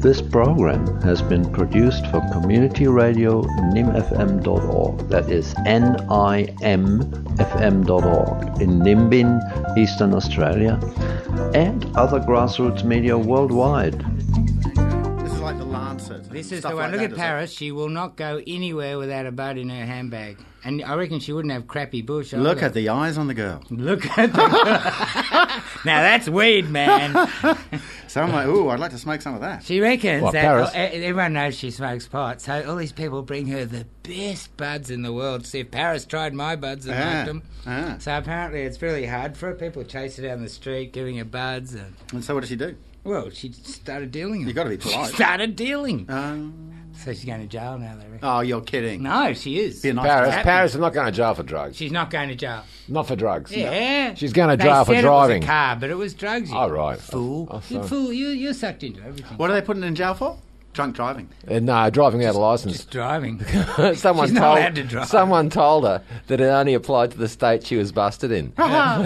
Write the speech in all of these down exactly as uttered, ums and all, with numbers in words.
This program has been produced for Community Radio nim f m dot org. That is N I M F M dot org in Nimbin, Eastern Australia, and other grassroots media worldwide. This is like the Lancet. This is Stuff the one. like Look that, at Paris. She will not go anywhere without a bud in her handbag. And I reckon she wouldn't have crappy bush either. Look at the eyes on the girl. Look at the Now that's weed, man. So I'm like, ooh, I'd like to smoke some of that. She reckons What, that Paris? oh, everyone knows she smokes pot, so all these people bring her the best buds in the world. See if Paris tried my buds and Ah, liked them. ah. So apparently it's really hard for her. People chase her down the street, giving her buds. And, And so what does she do? well, she started dealing them. You got to be polite. She started dealing. Um, So she's going to jail now, they reckon. oh, you're kidding. No, she is. Be a nice Paris, guy. Paris is not going to jail for drugs. She's not going to jail. Not for drugs. Yeah. She's going to They jail for said driving. It was a car, but it was drugs. You Oh, right. Fool. Oh, you sorry. fool. You, you're sucked into everything. What are they putting in jail for? Drunk driving. Uh, no, driving out of license. Just driving. someone She's not told allowed to drive. someone told her that it only applied to the state she was busted in. Her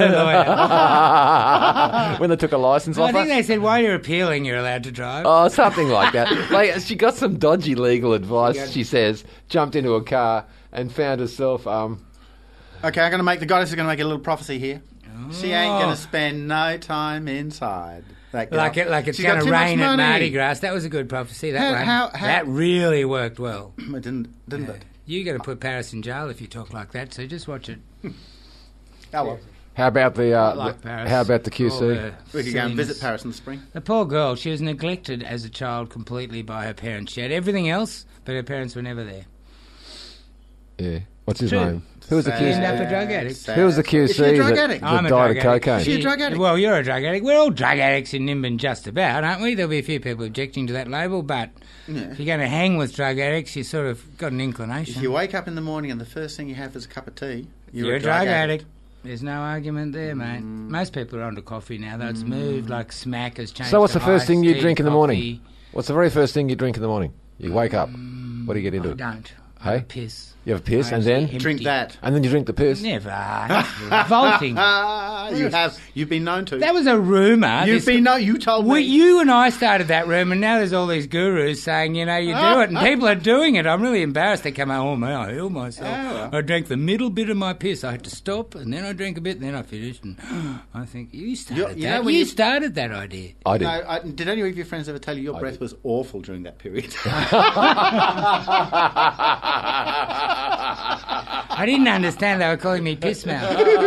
lawyer. When they took a license I off think her. they said while you're appealing, you're allowed to drive. Oh, something like that. Like, she got some dodgy legal advice, Yeah. she says, jumped into a car and found herself... Um, Okay, I'm going to make the goddess is going to make a little prophecy here. She ain't Oh. going to spend no time inside. That girl. Like it, like it's She's got going to too much rain at money. Mardi Gras. That was a good prophecy. That How- one. how- how- that really worked well. It didn't, didn't it? You're going to put Paris in jail if you talk like that. So just watch it. Oh, well. how about the... Uh, I like the- Paris. how about the Q C? All her We could go and silliness. visit Paris in the spring. The poor girl. She was neglected as a child completely by her parents. She had everything else, but her parents were never there. Yeah. What's his True. name? Who was the Sad. Q C? End up a drug addict. Sad. Who was the Q C Is she a drug that, addict? that I'm a died drug of addict. cocaine? Is she a drug addict? Well, you're a drug addict. We're all drug addicts in Nimbin just about, aren't we? There'll be a few people objecting to that label, but Yeah. if you're going to hang with drug addicts, you sort of got an inclination. If you wake up in the morning and the first thing you have is a cup of tea, you're, You're a drug addict. There's no argument there, mate. Most people are onto coffee now, though. It's moved like smack has changed. So what's to the first iced thing you tea, drink in the coffee. morning? What's the very first thing you drink in the morning? You wake up. What do you get into? I don't. Hey? I piss. You have a piss I and then? actually Drink empty. that. And then you drink the piss? Never. That's revolting. Ah, you have. You've been known to. That was a rumour. You've This- been known. You told me. We, you and I started that room, and now there's all these gurus saying, you know, you do it, and people are doing it. I'm really embarrassed. They come out, oh, man, I healed myself. Oh. I drank the middle bit of my piss. I had to stop, and then I drank a bit, and then I finished. And I think, you started You- you that. know when you you- started that idea. I did. No, I, did any of your friends ever tell you your breath was awful during that period? I didn't understand they were calling me piss mouth.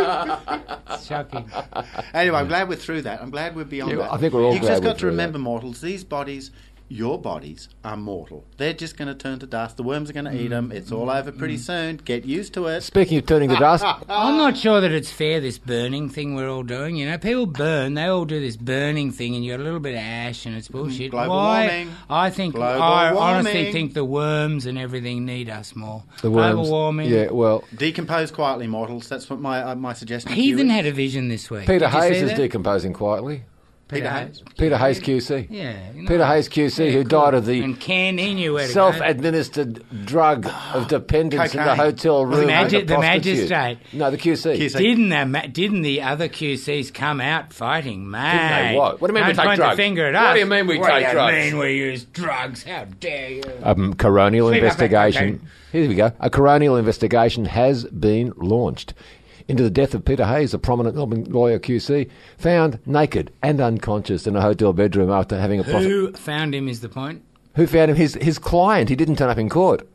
It's shocking. Anyway, I'm glad we're through that. I'm glad we're beyond Yeah, that. I think we're all You've glad just we're got to through remember, that. mortals, these bodies, your bodies, are mortal. They're just going to turn to dust. The worms are going to eat them. It's all over pretty soon. Get used to it. Speaking of turning to dust, I'm not sure that it's fair, this burning thing we're all doing. You know, people burn, they all do this burning thing, and you got a little bit of ash, and it's bullshit. Global Why? warming. I think, Global I honestly warming. think the worms and everything need us more. the worms. Global warming. Yeah, well, Decompose quietly, mortals. That's what my uh, my suggestion to Heathen you had is. a vision this week. Peter Did you Hayes see is that? decomposing quietly. Peter Peter Hayes. Peter Hayes Q C. Yeah. you know. Peter Hayes Q C, Yeah, who cool. died of the And Ken, he knew where to go. self-administered drug of dependence in the Cocaine. hotel room. The with magi- a the prostitute. magistrate. No, the Q C. Q C. Didn't the, ma- didn't the other Q Cs come out fighting, mate? Didn't they what? What do you mean we Don't take point drugs? the finger at What us. do you mean we what take do you drugs? mean we use drugs? How dare you? Um, coronial Sweep up that investigation. cocaine. Here we go. A coronial investigation has been launched into the death of Peter Hayes, a prominent Melbourne lawyer Q C, found naked and unconscious in a hotel bedroom after having a prostitute. Who found him is the point. Who found him? His his client. He didn't turn up in court.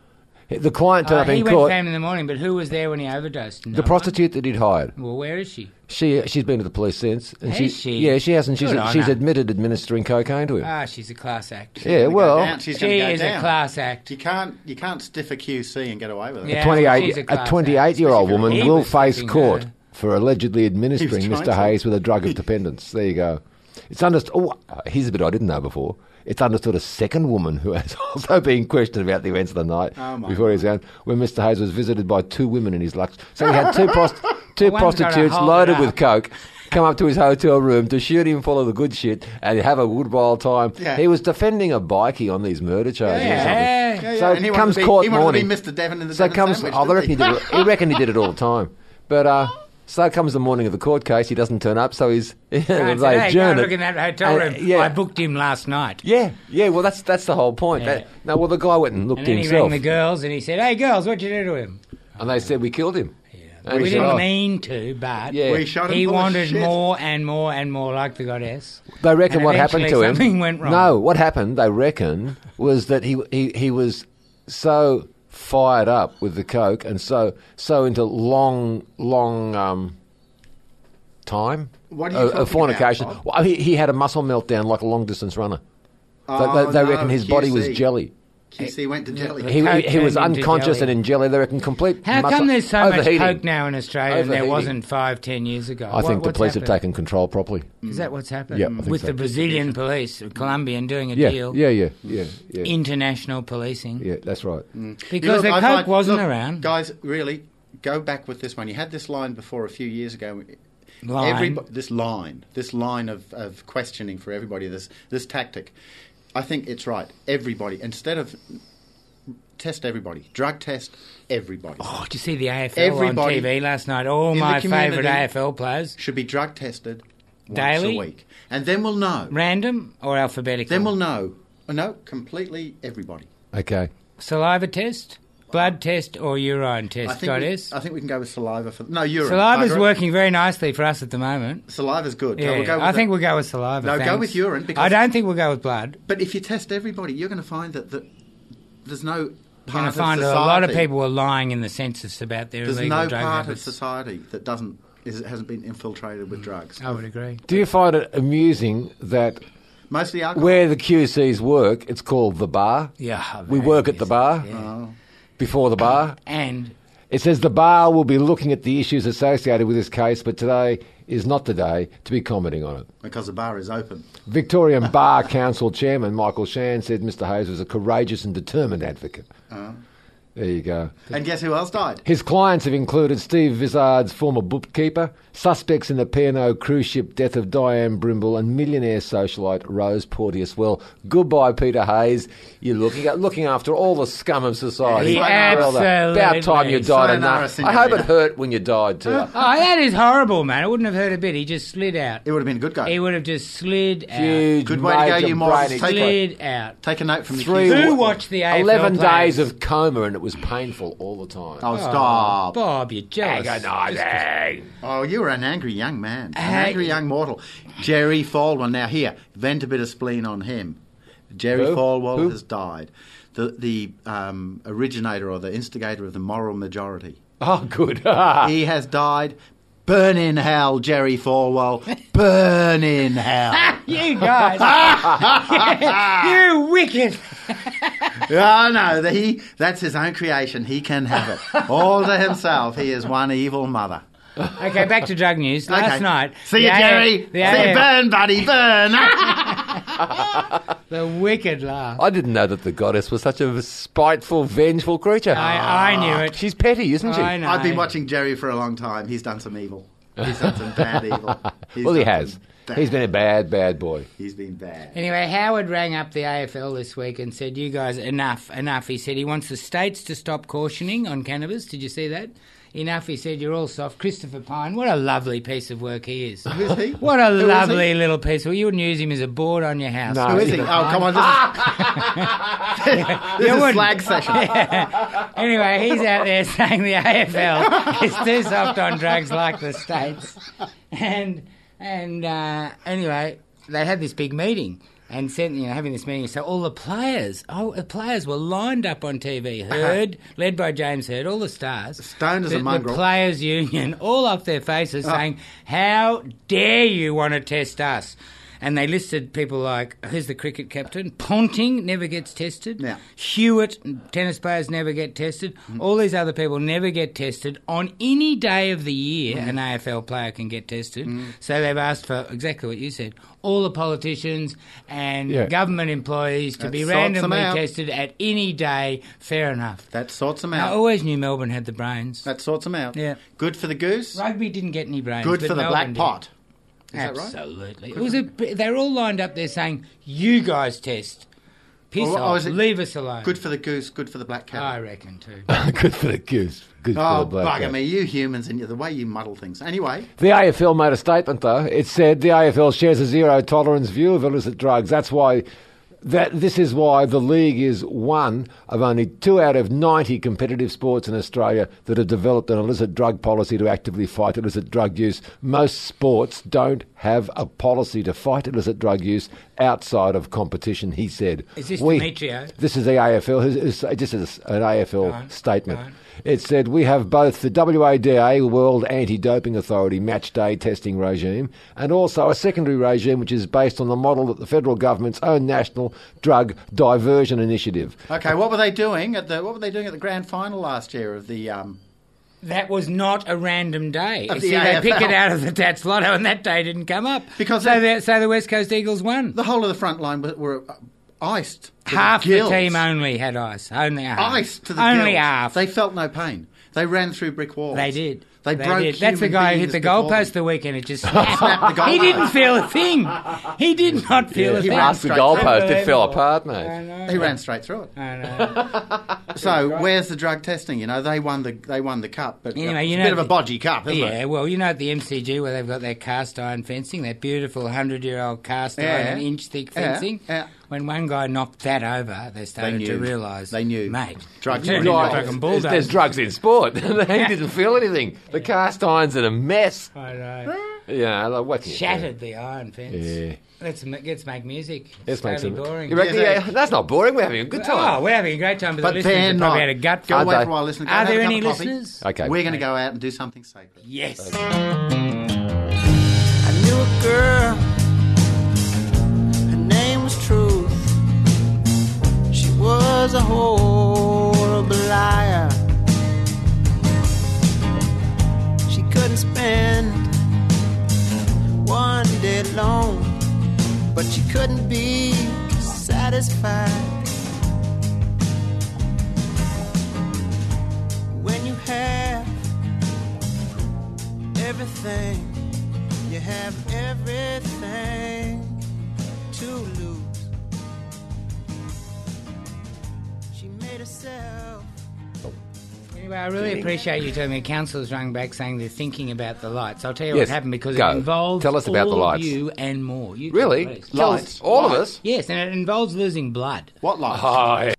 The client turned Uh, up he in went court. found in the morning, but who was there when he overdosed? No The prostitute that he'd hired. one? Well, where is she? She she's been to the police since. And Has she? Yeah, she hasn't. She's Good on she's her. admitted administering cocaine to him. Ah, she's a class act. yeah, Gonna go well, down. She's gonna She go is down. a class act. You can't you can't stiff a Q C and get away with it. Yeah. a twenty-eight she's a a class twenty-eight-year-old act. woman He will was face flipping court her. for allegedly administering He was trying Mister to. Hayes with a drug of dependence. There you go. It's understood. Oh, here's a bit I didn't know before. It's understood a second woman who has also been questioned about the events of the night Oh, my before he's gone, when Mister Hayes was visited by two women in his lux. So he had two, prost- two One's gotta prostitutes hold loaded it with up. coke come up to his hotel room to shoot him full of the good shit and have a good wild time. Yeah. He was defending a bikie on these murder charges or something. Yeah. Yeah, yeah. So and he comes wanted to be, court he wanted morning. to be Mister Devon in the So Devon comes. sandwich, Oh, I didn't reckon he did. It, he reckon he did it all the time. But uh, So comes the morning of the court case, he doesn't turn up, so he's they Right, so, hey, go adjourn look it. in that hotel room. And, yeah. I booked him last night. Yeah, yeah. Well, that's that's the whole point. Yeah. That, no, well, the guy went and looked And then he himself, rang the girls and he said, "Hey, girls, what'd you do to him?" and they said we killed him. We, We didn't shot- mean to, but Yeah. We shot him he full of wanted shit. more and more and more, like the goddess. They reckon And what happened to eventually him. something went wrong. No, what happened? They reckon was that he he he was so fired up with the coke and so so into long long um, time. What are you uh, talking uh, fornication. about, Bob? Well, he he had a muscle meltdown like a long distance runner. They- Oh, they they no, reckon his body was Q C. jelly. Q C went to jelly. The He, coke he, he was turned into unconscious jelly. and in jelly. They reckon complete. How muscle, come there's so much overheating. coke now in Australia and there Overheating. wasn't five, ten years ago? I What- think the what's police happened? have taken control properly. Is that what's happened? Yeah, I think With so. the Brazilian police, Colombian, doing a Yeah, deal. yeah, yeah, yeah, yeah. International policing. Yeah, that's right. Because You look, the I coke find- wasn't look, around. Guys, really, go back with this one. You had this line before a few years ago. Line. Everybo- this line, this line of, of questioning for everybody, this this tactic. I think it's right. Everybody, instead of test everybody, drug test everybody. Oh, did you see the A F L Everybody on T V last night? All in the my community favourite A F L players. Should be drug tested once Daily? a week, and then we'll know. Random or alphabetical? Then we'll know. No, completely everybody. Okay. Saliva test, blood test, or urine I test, think, we, goddess? I think we can go with saliva for no urine. Saliva's I agree. working very nicely for us at the moment. Saliva's good. Yeah, We'll go with I the- think we'll go with saliva. No, go thanks. with urine, because- I don't think we'll go with blood. But if you test everybody, you're going to find that, that there's no You're part going to of find society. a lot of people are lying in the census about their There's illegal no drug part habits. of society that doesn't is, hasn't been infiltrated with drugs. I would agree. Do you find it amusing that Mostly alcohol. where the Q Cs work, it's called the bar? Yeah, We very work at the busy. bar, Yeah. before the bar. And It says the bar will be looking at the issues associated with this case, but today is not the day to be commenting on it. because the bar is open. Victorian Bar Council Chairman Michael Shan said Mister Hayes was a courageous and determined advocate. There you go. And guess who else died? His clients have included Steve Vizard's former bookkeeper, suspects in the P and O cruise ship death of Diane Brimble, and millionaire socialite Rose Porteous. Well, goodbye, Peter Hayes. You're looking at, looking after all the scum of society. He Well done. absolutely- About time you died Sayonara, enough. I hope it senorita. hurt when you died too. oh, that is horrible, man. It wouldn't have hurt a bit. He just slid out. It would have been a good guy. He would have just slid out. Huge, Good way to go, major you Morris. brain Take Slid out. Take a note from the Three Q C. Who wa- watched the A F L Eleven players? days of coma, and it was painful all the time. Oh, stop. Bob, you're jealous. Agonising. Oh, you were an angry young man. An Hey. angry young mortal. Jerry Falwell. Now, here, vent a bit of spleen on him. Jerry Who? Falwell Who? has died. The, the um, originator or the instigator of the moral majority. Oh, good. He has died. Burn in hell, Jerry Falwell. Burn in hell. You guys. You wicked. Oh, no, the, he, that's his own creation. He can have it. All to himself. He is one evil mother. Okay, back to drug news. Last Okay. night. See the you, A- Jerry. The, See A- you, burn, buddy, burn. the wicked laugh. I didn't know that the goddess was such a spiteful, vengeful creature. I, I knew it. She's petty, isn't she? I know. I've been watching Jerry for a long time. He's done some evil. He's done some bad evil. He's Well, he done has. some bad- He's been a bad, bad boy. He's been bad. Anyway, Howard rang up the A F L this week and said, you guys, enough, enough. He said he wants the states to stop cautioning on cannabis. Did you see that? Enough, he said, you're all soft. Christopher Pine, what a lovely piece of work he is. Who's he? What a Who is lovely he? little piece. Well, you wouldn't use him as a board on your house. No. Who is he? Oh, come on. This is, this You is wouldn't. flag session. Anyway, he's out there saying the A F L is too soft on drugs like the States. And and uh, anyway, they had this big meeting and sent, you know, having this meeting. So all the players, oh, the players were lined up on T V. Hurd, led by James Hurd, all the stars. Stoned as the, a mongrel. The players' union, all up their faces saying, how dare you want to test us? And they listed people like, who's the cricket captain? Ponting never gets tested. Yeah. Hewitt, tennis players never get tested. Mm. All these other people never get tested. On any day of the year, mm. an A F L player can get tested. Mm. So they've asked for exactly what you said. All the politicians and Yeah. government employees to That be sorts them randomly out. tested at any day. Fair enough. That sorts them I out. always knew Melbourne had the brains. That sorts them out. Yeah. Good for the goose. Rugby didn't get any brains. Good but for the Melbourne black did. pot. Is that right? Absolutely. It was a, they were all lined up there saying, you guys test. Piss Or- or off. is it Leave us alone. Good for the goose, good for the black cat. I reckon too. Good for the goose. Good for Oh, the black bugger cat. me, you humans and you- the way you muddle things. Anyway, The A F L made a statement, though. It said the A F L shares a zero tolerance view of illicit drugs. That's why. That this is why the league is one of only two out of ninety competitive sports in Australia that have developed an illicit drug policy to actively fight illicit drug use. Most sports don't have a policy to fight illicit drug use outside of competition, he said. Is this We- Demetrio? This is the A F L. This is an A F L Go on, statement. go on. It said, we have both the W A D A, World Anti-Doping Authority, match day testing regime, and also a secondary regime which is based on the model that the federal government's own National Drug Diversion Initiative. okay, what were they doing at the what were they doing at the grand final last year of the um That was not a random day. Of You the see, A they F L. picked it out of the Tats Lotto, and that day didn't come up. Because so, they- the, so the West Coast Eagles won. the whole of the front line were, were iced. to Half the, the gills. team only had ice. Only half. Iced to the Only gills. half. They felt no pain. They ran through brick walls. They did. They, broke did. That's the human guy who hit beings the before goalpost them. the weekend. It just snapped. Snapped the He goalpost. didn't feel a thing. He did not feel Yeah, a he thing. passed the straight goalpost, through. it fell apart, I mate. know. He ran straight through it. I know. So where's the drug testing? You know, they won the they won the cup, but Anyway, uh, you it's know a bit of a the- bodgy cup, isn't Yeah, it? well, you know at the M C G where they've got their cast iron fencing, that beautiful hundred-year-old cast Yeah. iron, an inch-thick Yeah, fencing. yeah. When one guy knocked that over, they started knew. to realise. They knew. Mate. Drugs turned were into a involved. fucking There's, bulldozer. there's drugs in sport. He didn't feel anything. The cast iron's in a mess. I know. Yeah, like, what can you do? Shattered the iron fence. Yeah. Let's, ma- let's make music. Let's It's make totally some. boring. You reckon, Yeah, yeah, that's not boring. We're having a good Oh, time. we're having a great time, but, But the listeners they're have not. probably had a gut Go feel. away they? for a while, listen. Go Are and have there a cup any of coffee. listeners? Okay. We're going to go out and do something sacred. Yes. I knew a girl, her name was Truth. She was a horrible liar. She couldn't spend one day alone, but she couldn't be satisfied. When you have everything, you have everything to lose. She made herself. Anyway, I really appreciate you telling me. Councillors rang back saying they're thinking about the lights. I'll tell you Yes, what happened because go. it involves Tell us about all the lights. of you and more. You Really? please. Tell Lights. us- all of Lights. us? Yes, and it involves losing blood. What lights? Oh, yeah.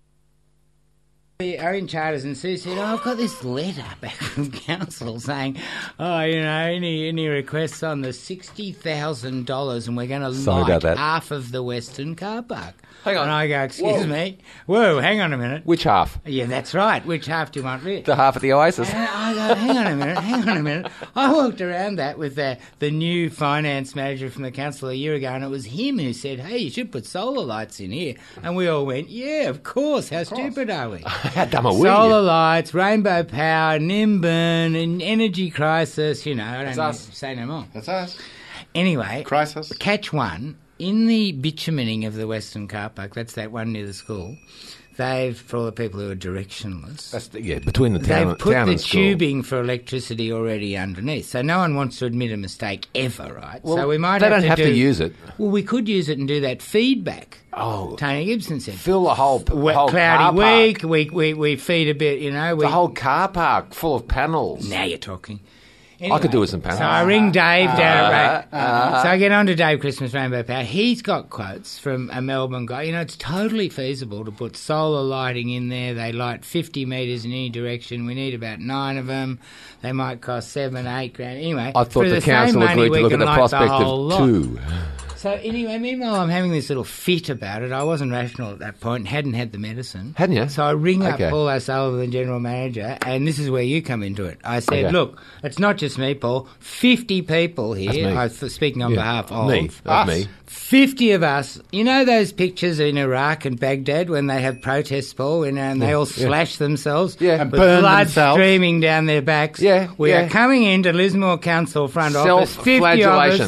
Owen Charters and Sue said, "Oh, I've got this letter back from council saying, oh, you know, any any requests on the sixty thousand dollars, and we're going to Sorry light about that. half of the Western car park." Hang on. And I go, "Excuse Whoa. me, whoa, hang on a minute." Which half? Yeah, that's right. Which half do you want lit? The half of the Oasis. And I go, hang on a minute, hang on a minute. I walked around that with the, the new finance manager from the council a year ago, and it was him who said, hey, you should put solar lights in here. And we all went, yeah, of course. How stupid are we? How dumb are we? Solar lights, rainbow power, Nimbin, an energy crisis, you know. I don't That's need us. to say no more. That's us. Anyway, Crisis. catch one. In the bitumening of the Western car park, that's that one near the school, they've, for all the people who are directionless, That's the, yeah, between the town, they've put town the and school. tubing for electricity already underneath. So no one wants to admit a mistake ever, right? Well, so we might they have don't to have do, to use it. Well, we could use it and do that feedback. Oh, Tony Gibson said. fill the whole, Wet, whole cloudy car park. week, we, we, we feed a bit, you know. We, The whole car park full of panels. Now you're talking. I could do with some panels. So I ring Dave down at Uh, Ra- uh, So I get on to Dave Christmas Rainbow Power. He's got quotes from a Melbourne guy. You know, it's totally feasible to put solar lighting in there. They light fifty metres in any direction. We need about nine of them. They might cost seven, eight grand. Anyway, I thought for the same council money, agreed we to look at can the light prospect whole of lot. two. So anyway, meanwhile, I'm having this little fit about it. I wasn't rational at that point, hadn't had the medicine. Hadn't you? So I ring Okay. up Paul O'Sullivan, General Manager, and this is where you come into it. I said, Okay. look, it's not just me, Paul. fifty people here, That's me. I th- speaking on Yeah. behalf of Me. That's us. me. fifty of us. You know those pictures in Iraq and Baghdad when they have protests, Paul, and, and they all yeah. slash themselves Yeah. And with burn blood themselves. streaming down their backs? Yeah, We yeah. are coming into Lismore Council front office, fifty of us, Self-flagellation.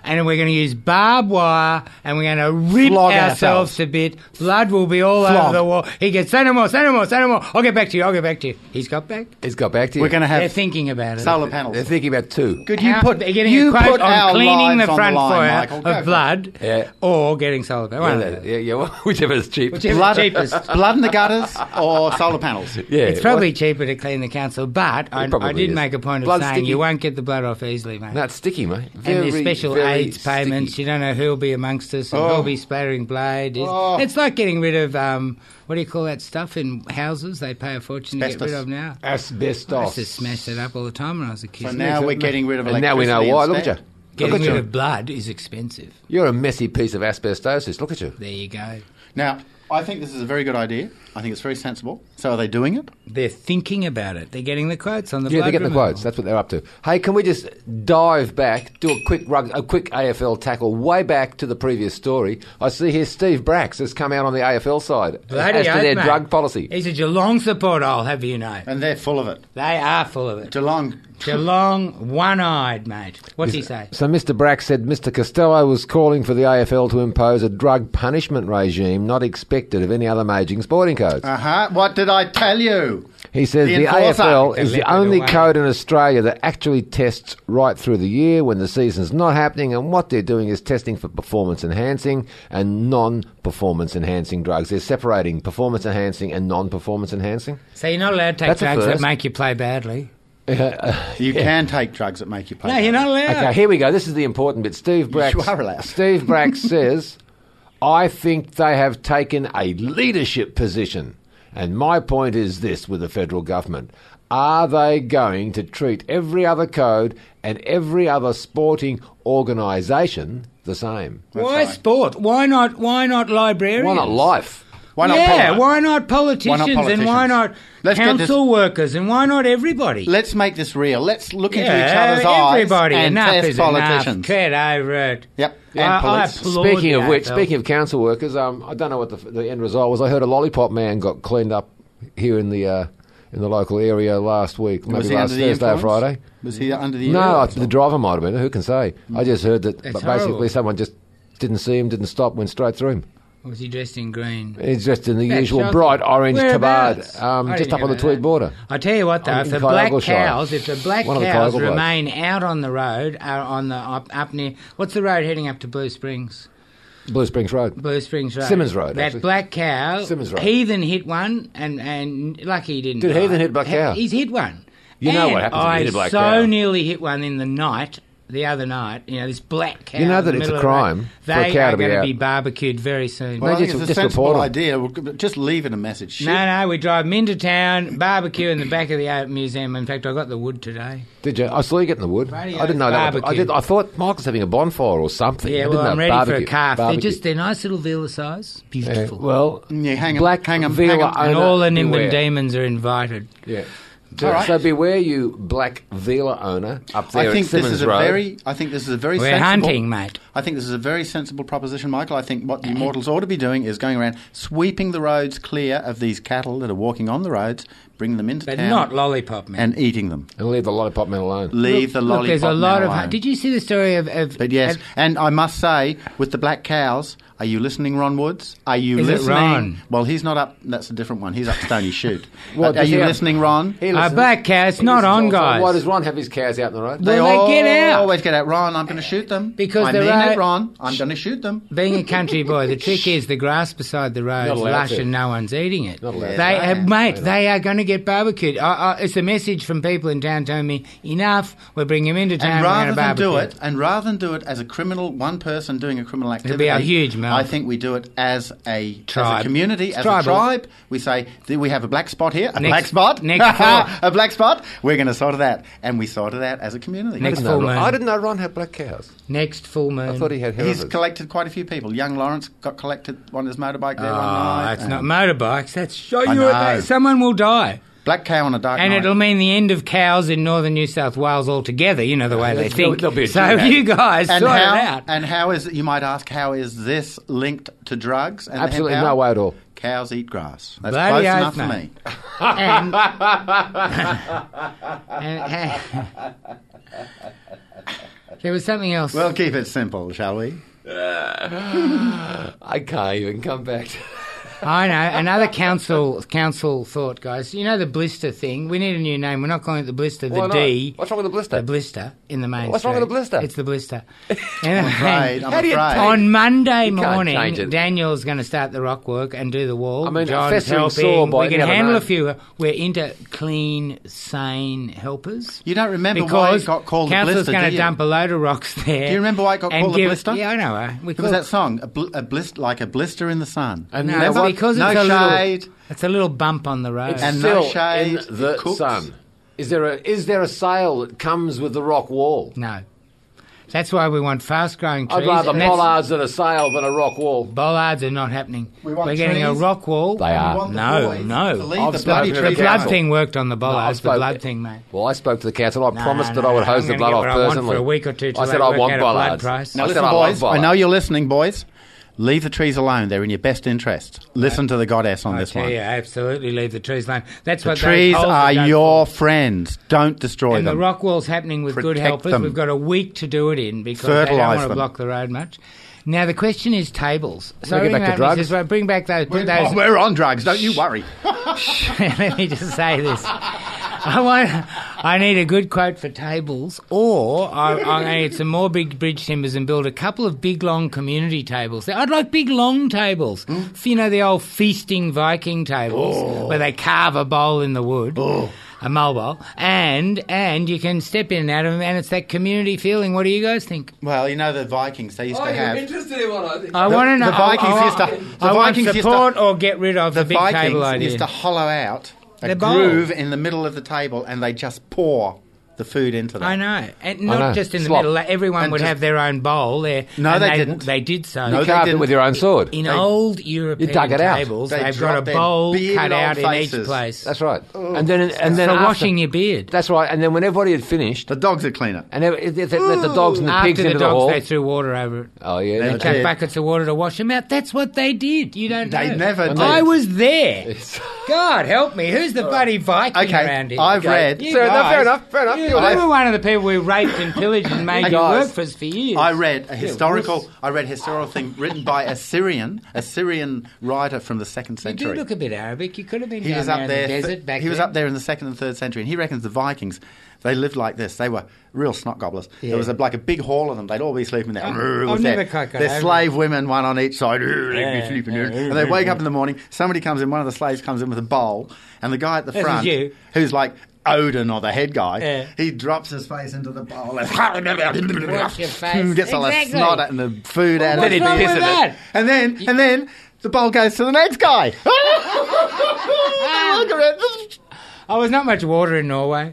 and we're going to use barbed wire, and we're going to rip Flog ourselves ourselves. to bit. Blood will be all Flog. over the wall. He gets, say no more, say no more, say no more. I'll get back to you, I'll get back to you. He's got back. He's got back to you. We're going to They're have thinking about it. solar panels. They're thinking about two. Good, you How- put they're getting you a quote put on our cleaning the lives on front line, foyer Michael. Go of for it. blood, Yeah. or getting solar power. Yeah, One of that- them. yeah, yeah, well, whichever is cheap. Whichever Blood, cheapest. blood in the gutters or solar panels. Yeah, It's probably cheaper to clean the council, but I, probably I did is. make a point of Blood's saying sticky. you won't get the blood off easily, mate. No, it's sticky, mate. and Very, there's special very AIDS payments. sticky. You don't know who'll be amongst us and Oh. who'll be splattering blood. It's, Oh. it's like getting rid of, um, what do you call that stuff in houses they pay a fortune to get Asbestos. rid of now? I Asbestos. used to smash it up all the time when I was a kid. So now we're getting rid of And electricity now we know why. Look instead. at you. Getting Look at rid you. of blood is expensive. You're a messy piece of asbestosis. Look at you. There you go. Now, I think this is a very good idea. I think it's very sensible. So are they doing it? They're thinking about it. They're getting the quotes on the Yeah, blood they're getting the removal. quotes. That's what they're up to. Hey, can we just dive back, do a quick rug, a quick A F L tackle way back to the previous story? I see here Steve Bracks has come out on the A F L side Bloody as to oath, their mate. drug policy. He's a Geelong supporter, I'll have you know. And they're full of it. They are full of it. Geelong. Geelong, one-eyed, mate. What's he say? So Mister Brack said Mister Costello was calling for the A F L to impose a drug punishment regime not expected of any other major sporting codes. Uh-huh. What did I tell you? He says The the, A F L enforcer. is the They let it only away. code in Australia that actually tests right through the year when the season's not happening, and what they're doing is testing for performance enhancing and non-performance enhancing drugs. They're separating performance enhancing and non-performance enhancing. So you're not allowed to take That's a drugs that first. make you play badly? You can take drugs that make you play. No, you're not allowed. Okay, here we go. This is the important bit. Steve Brack. You are allowed. Steve Brack says, "I think they have taken a leadership position, and my point is this: with the federal government, are they going to treat every other code and every other sporting organisation the same? Why right. sport? Why not? Why not librarians? Why not life? Why not yeah, poli- why not politicians, and why politicians? not Let's get council this- workers and why not everybody? Let's make this real. Let's look into yeah, each other's eyes everybody. and enough test is politicians. enough. Get over it. Yep. I, And I police. applaud Speaking the of which, A F L. speaking of council workers, um, I don't know what the, the end result was. I heard a lollipop man got cleaned up here in the uh, in the local area last week, maybe Was he last under the Thursday or influence? Friday. Was he under the No, I- influence? the driver might have been. Who can say? I just heard that It's but basically horrible. someone just didn't see him, didn't stop, went straight through him. Was he dressed in green? He's just in the That's usual shocking. bright orange Whereabouts? tabard, um, I just didn't up on hear the Tweed that. border. I tell you what, though, Um, if in the black Kyogle Shire. cows, if the black One of the cows Kyogle blokes. remain out on the road, are on the up, up near what's the road heading up to Blue Springs? Blue Springs Road. Blue Springs Road. Simmons Road, That actually. black cow. Simmons Road. Heathen hit one, and and lucky he didn't. Did die. Heathen hit black He- cow? He's hit one. You know And what happens if you I hit a black so cow. nearly hit one in the night. The other night, you know, this black cow. You know in that the it's a middle of the road. crime for a They cow are to be going to out. be barbecued very soon. Well, I just- think it's a just sensible report 'em. idea. We'll just leave it a message. Shit. No, no, we drive them into town, barbecue in the back of the art museum. In fact, I got the wood today. Did you? I saw you getting the wood. Radio I didn't know that. I barbecue. did. I thought Michael's having a bonfire or something. I Yeah, didn't well, know I'm ready for a barbecue- calf. They're barbecue. just, they're nice little Vila size. Yeah, Beautiful. well, Yeah, hang 'em, black hang 'em, Vila hang 'em. and owner, all the Nimbin beware. demons are invited. Yeah. All right. So beware, you black Vila owner up there I think at Simmons this is a Road. very. I think this is a very. We're sensible, hunting, mate. I think this is a very sensible proposition, Michael. I think what the Immortals ought to be doing is going around sweeping the roads clear of these cattle that are walking on the roads, bringing them into But town, not lollipop, man. and eating them. and leave the lollipop man alone. Leave the Look, lollipop. there's a lot man of. alone. Did you see the story of? of But yes, of- and I must say, with the black cows, are you listening, Ron Woods? Are you Is it listening? Ron? Well, he's not up. That's a different one. He's up Stony Shoot. What, But are does you he have- listening, Ron? He a listens. black cow. It's He not listens on, all the time. guys. Why does Ron have his cows out in the road? They Well, they get out. always get out. Ron, I'm going to shoot them. Because I the mean road- it, Ron. I'm going to shoot them. Being a country boy, the trick is the grass beside the road Not is allowed lush to. and no one's eating it. Not allowed They, to. uh, mate, they are going to get barbecued. I, I, it's a message from people in town telling me, enough, we're bringing them into town, And we're rather going than to do barbecue. it, and rather than do it as a criminal, one person doing a criminal activity, be a huge mouth. I think we do it as a Tribe. as a community, It's as tribal. a tribe. We say "Th- we have a black spot here, a Next- black spot, next fall. a black spot. We're going to sort it out, and we sort it out as a community. I Next didn't, full know Ron, moon. I didn't know Ron had black cows. Next full moon. I thought he had He's Herefords. collected quite a few people. Young Lawrence got collected on his motorbike there one Oh, night. that's and not motorbikes. That's show I you know. that someone will die, black cow on a dark and night. it'll mean the end of cows in northern New South Wales altogether. You know the way they There'll- think. there'll be a So jihad. you guys and sort how, it out. and how is you might ask how is this linked to drugs? And the Absolutely hemp no oil? way at all. Cows eat grass. That's Bloody close oath, enough for mate. me. and, and, There was something else. We'll keep it simple, shall we? I can't even come back to I know. Another council council thought, guys. You know the blister thing? We need a new name. We're not calling it the blister. The Why not? D. What's wrong with the blister? The blister in the main What's wrong with street. the blister? It's the blister. I'm afraid. I'm How do you afraid. On Monday You can't morning, change it. Daniel's going to start the rock work and do the wall. I mean, a John's festering sore helping. by We can any other handle a name. few. We're into clean, sane helpers. You don't remember Because why it got called the council's blister, going do to you? dump a load of rocks there. Do you remember why it got and called the give- blister? Yeah, I know. Uh, we It was call that song, a, bl- a blister, like a blister in the sun. And No, you know it's what? because no it's a shade. little. It's a little bump on the road. It's And still no shade, in the it cooks. sun. Is there a is there a sale that comes with the rock wall? No. That's why we want fast-growing trees. I'd rather and that's- bollards at a sale than a rock wall. Bollards are not happening. We want We're getting a trees. rock wall. They are. want the No, boys no. to leave I've the spoken bloody to the The trees blood out. council. thing worked on the No, I bollards. the spoke- blood thing, mate. Well, I spoke to the council. I No, promised no, that I would no, hose I'm the gonna blood get off what I want personally. for a week or two till I said they I work want out a blood bollards. price. Now I said listen, I boys. love I know bollards. you're listening, boys. Leave the trees alone. They're in your best interest. Listen to the goddess on I this tell one. you, absolutely leave the trees alone. That's The what trees those holes are done your for. friends. Don't destroy And them. the rock wall's happening with good Protect helpers. them. We've got a week to do it in because they don't Fertilise want to them. block the road much. Now the question is tables. So we get back to that, drugs? Missus Ro- bring back those. Put Oh, those. we're on drugs. Don't you worry. Let me just say this. I want. I need a good quote for tables, or I, I need some more big bridge timbers and build a couple of big long community tables. I'd like big long tables. You know the old feasting Viking tables where they carve a bowl in the wood. A mole bowl, and and you can step in and out of them, and it's that community feeling. What do you guys think? Well, you know the Vikings. They used Oh, to you're have. interested in what I think. I The- want to know. the Vikings I, I, used to- I, the I want Vikings used to- support or get rid of The the, big table Vikings idea. used to hollow out a The bowl. groove in the middle of the table, and they just pour the food into that. I know, and not know. just in the Slop. middle. Everyone And would just- have their own bowl there. No, and they they didn't. They did so. No, You they carved it didn't. with your own sword. In They- old European dug it out. tables, They they've got a dropped their bowl bearded cut old out in each faces. place. That's right. And then and then for after- washing your beard. That's right. And then when everybody had finished, The dogs would clean it. and they, they, they let the dogs and the After pigs the into the dogs, hall. they threw water over it. Oh yeah. They They chucked did. buckets of water to wash them out. That's what they did. You don't know. They never did. I was there. God help me. Who's the bloody Viking Okay, around here? I've read. You Fair enough. guys- Fair enough. Fair enough. You, You you were there. were one of the people we raped and pillaged and made Hey, you guys. work for us for years. I read a historical. I read a historical thing written by a Syrian, a Syrian writer from the second you century. do look a bit Arabic. You could have been he down was there up in there. the th- desert back he was then. up there in the second and third century, and he reckons the Vikings they lived like this. They were real snot gobblers. Yeah. There was a, like a big hall of them. They'd all be sleeping there. I've- Rrr, I've was never there. quite got There's over slave women, one on each side. Rrr, they'd Yeah. be sleeping Yeah. there. And they wake up in the morning. Somebody comes in. One of the slaves comes in with a bowl, and the guy at the This is front, you. who's like Odin or the head guy, Yeah. he drops his face into the bowl and Wash your face. gets all the Exactly. snot out and the food out. What's of wrong it. with that? And then, and then the bowl goes to the next guy. They look around. Oh, there's not much water in Norway.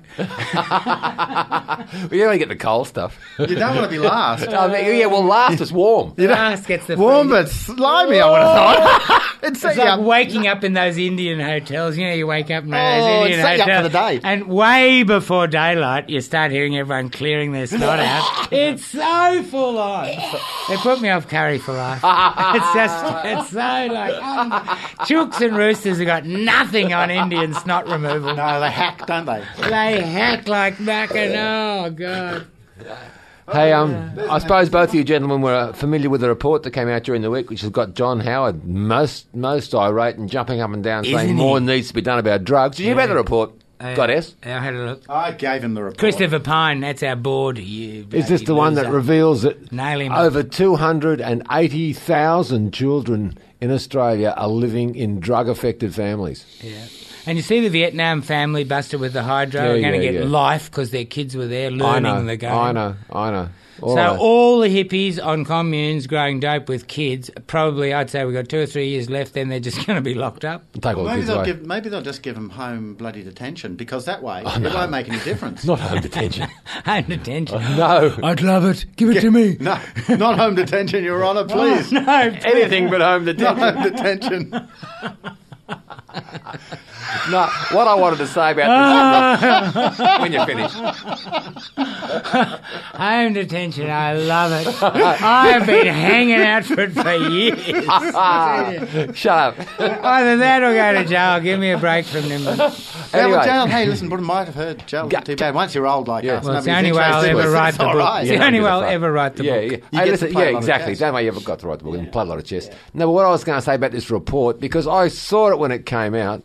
We only get the cold stuff. You don't want to be last. I mean, yeah, well, last is warm. You know, Last gets the warm food. but slimy, I would have thought. It'd set It's you like up. waking up in those Indian hotels. You know, you wake up in those Oh, Indian it'd set you up hotels. for the day. And way before daylight, you start hearing everyone clearing their snot out. It's so full on. They put me off curry for life. It's just, it's so like, um, chooks and roosters have got nothing on Indian snot removal. No, they hack, don't they? They hack like mackin'. Oh, God. Hey, um, I suppose both of you gentlemen were familiar with the report that came out during the week, which has got John Howard most most irate and jumping up and down, Isn't saying he? more needs to be done about drugs. Did you hear about the report? Uh, Goddess? I had a look. I gave him the report. Christopher Pine, that's our board. You Is this bloody the one that loser. reveals that Nail him. over two hundred eighty thousand children in Australia are living in drug-affected families? Yeah. And you see the Vietnam family busted with the hydro Yeah, are going to yeah, get yeah. life because their kids were there I learning know, the game. I know, I know. All So right. all the hippies on communes growing dope with kids, probably I'd say we've got two or three years left, then they're just going to be locked up. Take all the Maybe kids they'll, away. give, maybe they'll just give them home bloody detention because that way it won't make any difference. Not home detention. And attention. No. I'd love it. Give it to me. No, not home detention, Your Honour, please. No, Anything but home Not detention. home detention. No, what I wanted to say about this, when you're finished. Home detention, I love it. I've been hanging out for it for years. Shut up. Either that or go to jail. Give me a break from them. Yeah, Anyway. well, jail, hey, listen, but I might have heard jail Ga- isn't too bad. Once you're old like Yeah. us, Well, it's the nobody's only way I'll interested. ever write It's the all book. right. It's the Yeah, only don't way give a I'll fuck. ever write the Yeah, book. yeah. You Hey, get to listen, play a yeah, lot of exactly. chess. Don't worry, you've got to write the book and play a lot of chess. No, but what I was going to say about this report, because I saw it when it came out,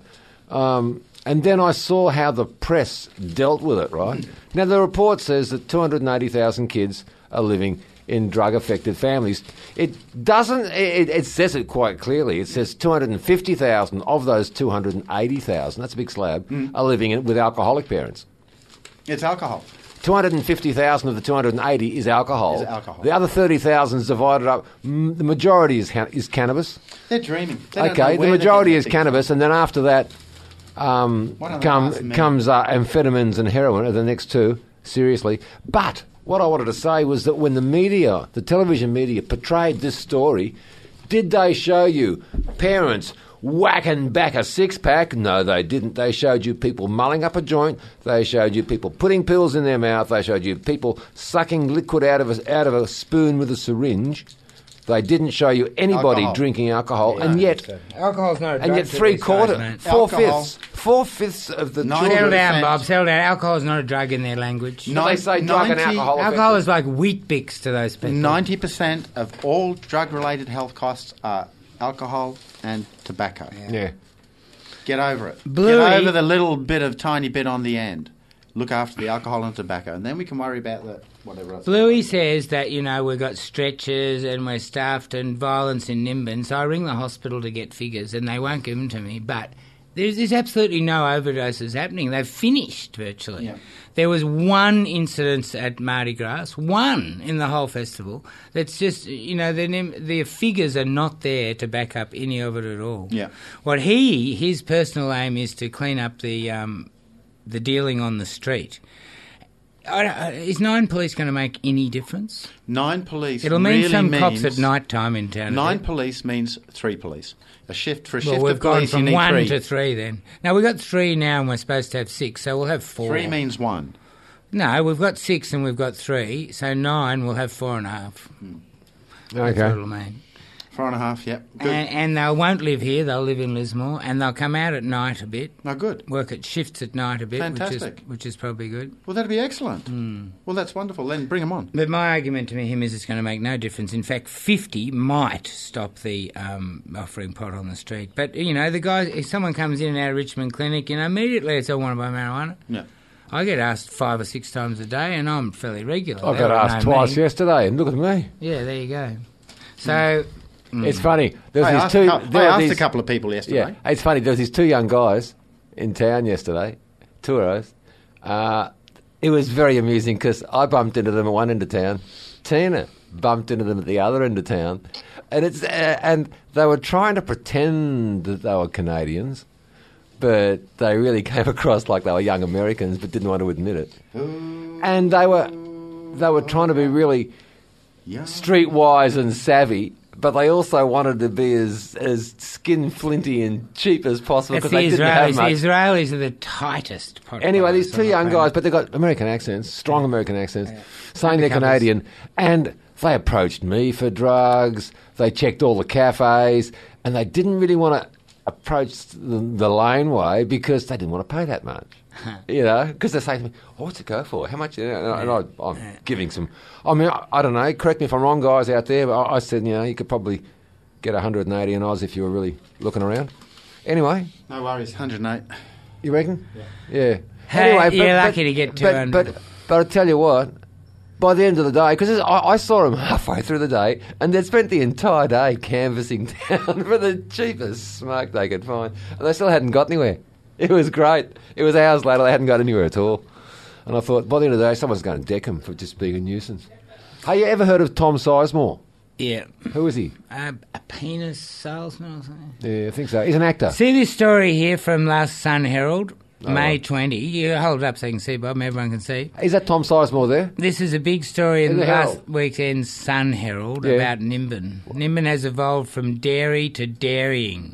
um, and then I saw how the press dealt with it, right? Now, the report says that two hundred eighty thousand kids are living in drug-affected families. It doesn't, it, it says it quite clearly. It says two hundred fifty thousand of those two hundred eighty thousand, that's a big slab, Mm. are living in, with alcoholic parents. It's alcohol. two hundred fifty thousand of the two hundred eighty is alcohol. Is alcohol. The other thirty thousand is divided up. Mm, the majority is, ca- is cannabis. They're dreaming. They don't Okay, know the where they're majority getting is things cannabis, and then after that um, One and a come, half million. comes uh, amphetamines and heroin are the next two, seriously. But what I wanted to say was that when the media, the television media, portrayed this story, did they show you parents whacking back a six-pack? No, they didn't. They showed you people mulling up a joint. They showed you people putting pills in their mouth. They showed you people sucking liquid out of a, out of a spoon with a syringe. They didn't show you anybody Alcohol. drinking alcohol, and yet, Alcohol's not a and drug yet to three these quarter, guys, mate. four Alcohol. fifths, four fifths of the Nine- Settle children. down, percent. Bob. Settle down. Alcohol's not a drug in their language. No. They say drug and ninety alcohol. Alcohol is like wheat bix to those people. Ninety percent of all drug-related health costs are alcohol and tobacco. Yeah. Get over it. Bluey- Get over the little bit of tiny bit on the end. Look after the alcohol and tobacco, and then we can worry about the whatever else. Bluey says that, you know, we've got stretchers and we're staffed and violence in Nimbin, so I ring the hospital to get figures and they won't give them to me. But there's, there's absolutely no overdoses happening. They've finished virtually. Yeah. There was one incident at Mardi Gras, one in the whole festival. That's just, you know, the, nim- the figures are not there to back up any of it at all. Yeah. What he, his personal aim is to clean up the um, the dealing on the street. I don't- uh, is nine police going to make any difference? Nine police. It'll mean really some means cops at night time in town. Nine a bit. police means three police. A shift for a Well, shift we've of gone police. you from need one three. to three then. Now, we've got three now and we're supposed to have six, so we'll have four. Three means one. No, we've got six and we've got three, so nine we'll have four and a half. That's what Okay. it'll mean. Four and a half. Yep. Good. And, and they won't live here, they'll live in Lismore, and they'll come out at night a bit, no good. work at shifts at night a bit, which is, Fantastic. which is probably good. Well, that'd be excellent. Hmm. Well, that's wonderful. Then bring them on. But my argument to him is it's going to make no difference. In fact, fifty might stop the um, offering pot on the street. But, you know, the guys, if someone comes in and out of Richmond Clinic, you know, immediately it's all want to buy marijuana. Yeah. I get asked five or six times a day, and I'm fairly regular. I They got would asked know twice me. yesterday, and look at me. Yeah, there you go. So, It's funny. There was I these asked, two. a, cou- there I were asked these- a couple of people yesterday. Yeah, it's funny. There was these two young guys in town yesterday, touros. Uh, it was very amusing because I bumped into them at one end of town. Tina bumped into them at the other end of town, and it's uh, and they were trying to pretend that they were Canadians, but they really came across like they were young Americans, but didn't want to admit it. And they were they were trying to be really Yeah. streetwise and savvy, but they also wanted to be as as skin flinty and cheap as possible that's because the they didn't have Israelis. much. The Israelis are the tightest. pot Anyway, these buyers two on the young planet. guys, but they've got American accents, strong American accents, saying they're Undercovers. Canadian, and they approached me for drugs. They checked all the cafes, and they didn't really want to approach the, the laneway because they didn't want to pay that much. You know, because they're saying to me, oh, what's it go for? How much? You know, and I, I'm giving some. I mean, I, I don't know. Correct me if I'm wrong, guys out there, but I, I said, you know, you could probably get one hundred eighty in Oz if you were really looking around. Anyway, No worries. one hundred eight. you reckon? Yeah. Hey, anyway, you're lucky to get two but, hundred. but, but I tell you what, by the end of the day, because I, I saw them halfway through the day, and they'd spent the entire day canvassing town for the cheapest smoke they could find, and they still hadn't got anywhere. It was great. It was hours later, they hadn't got anywhere at all. And I thought, by the end of the day, someone's going to deck them for just being a nuisance. Hey, you ever heard of Tom Sizemore? Yeah. Who is he? Uh, a penis salesman or something? Yeah, I think so. He's an actor. See this story here from last Sun Herald, Oh, May right. twentieth. You hold it up so you can see, Bob, everyone can see. Is that Tom Sizemore there? This is a big story in In the last Herald. weekend's Sun Herald Yeah. about Nimbin. Nimbin has evolved from dairy to dairying.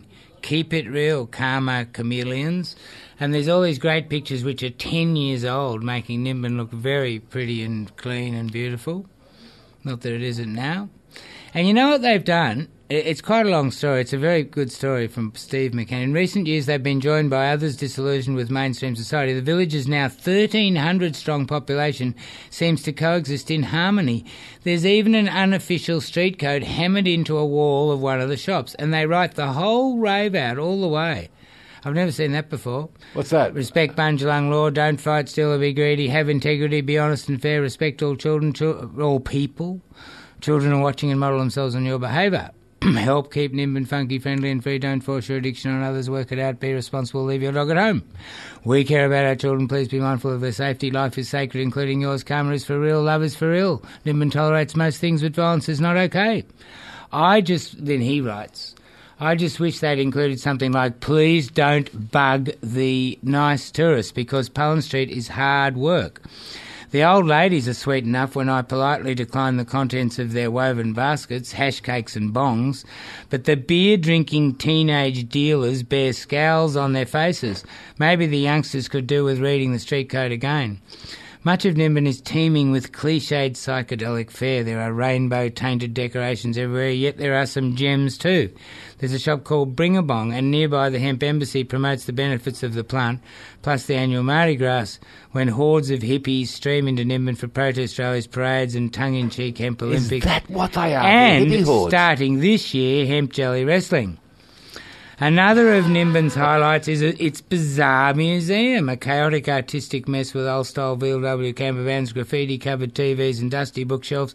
Keep It Real, Karma Chameleons. And there's all these great pictures which are ten years old, making Nimbin look very pretty and clean and beautiful. Not that it isn't now. And you know what they've done? It's quite a long story. It's a very good story from Steve McCann. In recent years, they've been joined by others disillusioned with mainstream society. The village's now thirteen hundred strong population seems to coexist in harmony. There's even an unofficial street code hammered into a wall of one of the shops, and they write the whole rave out all the way. I've never seen that before. What's that? Respect Bunjalung law, don't fight, steal or be greedy, have integrity, be honest and fair, respect all children, chil- all people. Children are watching and model themselves on your behaviour. Help keep Nimbin funky, friendly and free. Don't force your addiction on others. Work it out. Be responsible. Leave your dog at home. We care about our children. Please be mindful of their safety. Life is sacred, including yours. Karma is for real. Love is for real. Nimbin tolerates most things, but violence is not okay. I just... Then he writes... I just wish they'd included something like, please don't bug the nice tourists because Pullen Street is hard work. The old ladies are sweet enough when I politely decline the contents of their woven baskets, hash cakes and bongs, but the beer-drinking teenage dealers bear scowls on their faces. Maybe the youngsters could do with reading the street code again. Much of Nimbin is teeming with cliched psychedelic fare. There are rainbow-tainted decorations everywhere, yet there are some gems too. There's a shop called Bringabong, and nearby the Hemp Embassy promotes the benefits of the plant, plus the annual Mardi Gras, when hordes of hippies stream into Nimbin for protest rallies, parades and tongue-in-cheek hemp Olympics. Is that what they are? And Hippie hordes? starting this year, hemp jelly wrestling. Another of Nimbin's highlights is its bizarre museum, a chaotic artistic mess with old-style V L W camper vans, graffiti-covered T Vs and dusty bookshelves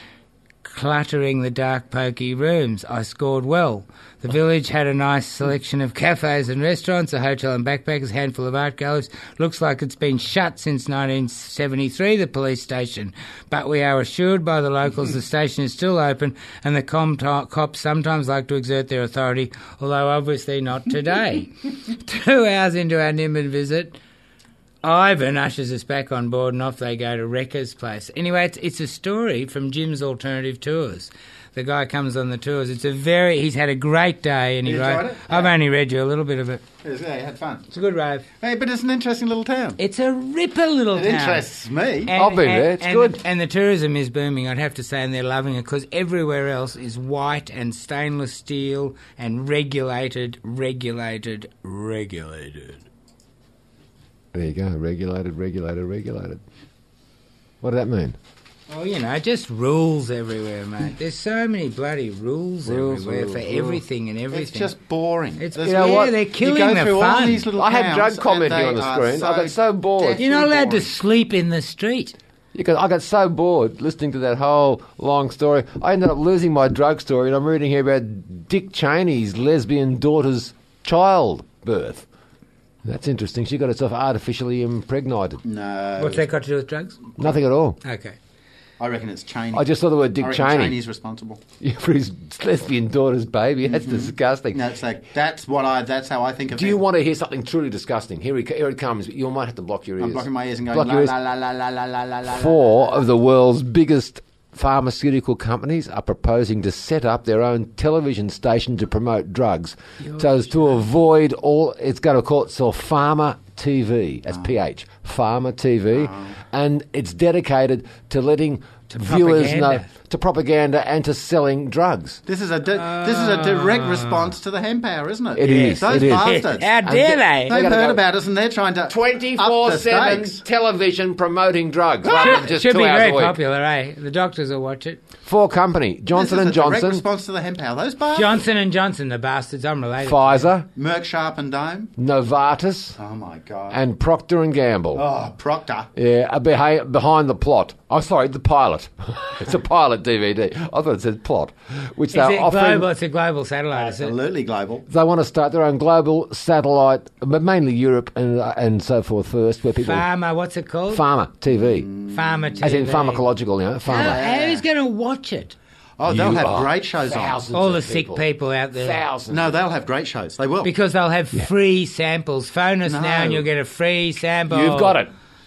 cluttering the dark, pokey rooms. I scored well. The village had a nice selection of cafes and restaurants, a hotel and backpackers, a handful of art galleries. Looks like it's been shut since nineteen seventy-three, the police station. But we are assured by the locals the station is still open and the com- cops sometimes like to exert their authority, although obviously not today. Two hours into our Nimbin visit, Ivan ushers us back on board and off they go to Rekka's place. Anyway, it's, it's a story from Jim's Alternative Tours. The guy comes on the tours. It's a very... He's had a great day and he You wrote... enjoyed it? I've Yeah. only read you a little bit of it. It was, yeah, you had fun. It's a good rave. Hey, but it's an interesting little town. It's a ripper little It town. interests me. And- I've been and- there. It's and- good. And the tourism is booming, I'd have to say, and they're loving it because everywhere else is white and stainless steel and regulated, regulated, regulated. There you go. Regulated, regulated, regulated. What does that mean? Oh, you know, just rules everywhere, mate. There's so many bloody rules, Rules, everywhere rules, for rules. everything and everything. It's just boring. It's, There's- You know yeah, what? they're you killing go the through fun. all these little I had towns drug and commenting they on the are screen. I got so bored. deathly You're not allowed to boring. sleep in the street. Because I got so bored listening to that whole long story. I ended up losing my drug story, and I'm reading here about Dick Cheney's lesbian daughter's childbirth. That's interesting. She got herself artificially impregnated. No. What's that got to do with drugs? Nothing at all. Okay. I reckon it's Cheney. I just saw the word Dick I reckon Cheney. Cheney's responsible. Yeah, for his lesbian daughter's baby. That's disgusting. No, it's like, that's what I, that's how I think of Do it. you want to hear something truly disgusting? Here, he, here it comes. You might have to block your ears. I'm blocking my ears and going, Block la, your ears. la, la, la, la, la, la, la, la, Four la, la. of the world's biggest pharmaceutical companies are proposing to set up their own television station to promote drugs. So as to avoid all, it's going to call itself Pharma T V. That's P H. Pharma T V. And it's dedicated to letting viewers propaganda. know, to propaganda and to selling drugs. This is a di- this is a direct response to the hemp hour, isn't it? It is, Those it is. bastards. How dare they? They've gotta heard go about us and they're trying to twenty-four up the seven stakes. television promoting drugs. rather than Should, just should two be hours very a week. popular, eh? The doctors will watch it. For company, Johnson This and is a direct Johnson, response to the hemp hour. Those bastards. Johnson and Johnson, the bastards, I'm related. Pfizer, Merck, Sharp and Dome. Novartis, Oh my God. and Procter and Gamble. oh, Proctor. Yeah, are behi- behind the plot. Oh, sorry, the pilot. It's a pilot D V D. I thought it said plot, which It's they're a offering. global, it's a global satellite, is it? Absolutely global. They want to start their own global satellite, but mainly Europe and uh, and so forth first, where people Pharma, what's it called? pharma T V, Pharma T V. as in pharmacological, you know, How, pharma. who's going to watch it? Oh, they'll You have are great shows thousands All of the sick people out there. Thousands. on. No, they'll have great shows. They will. Because they'll have free samples. Phone us No. now and you'll get a free sample. You've got it.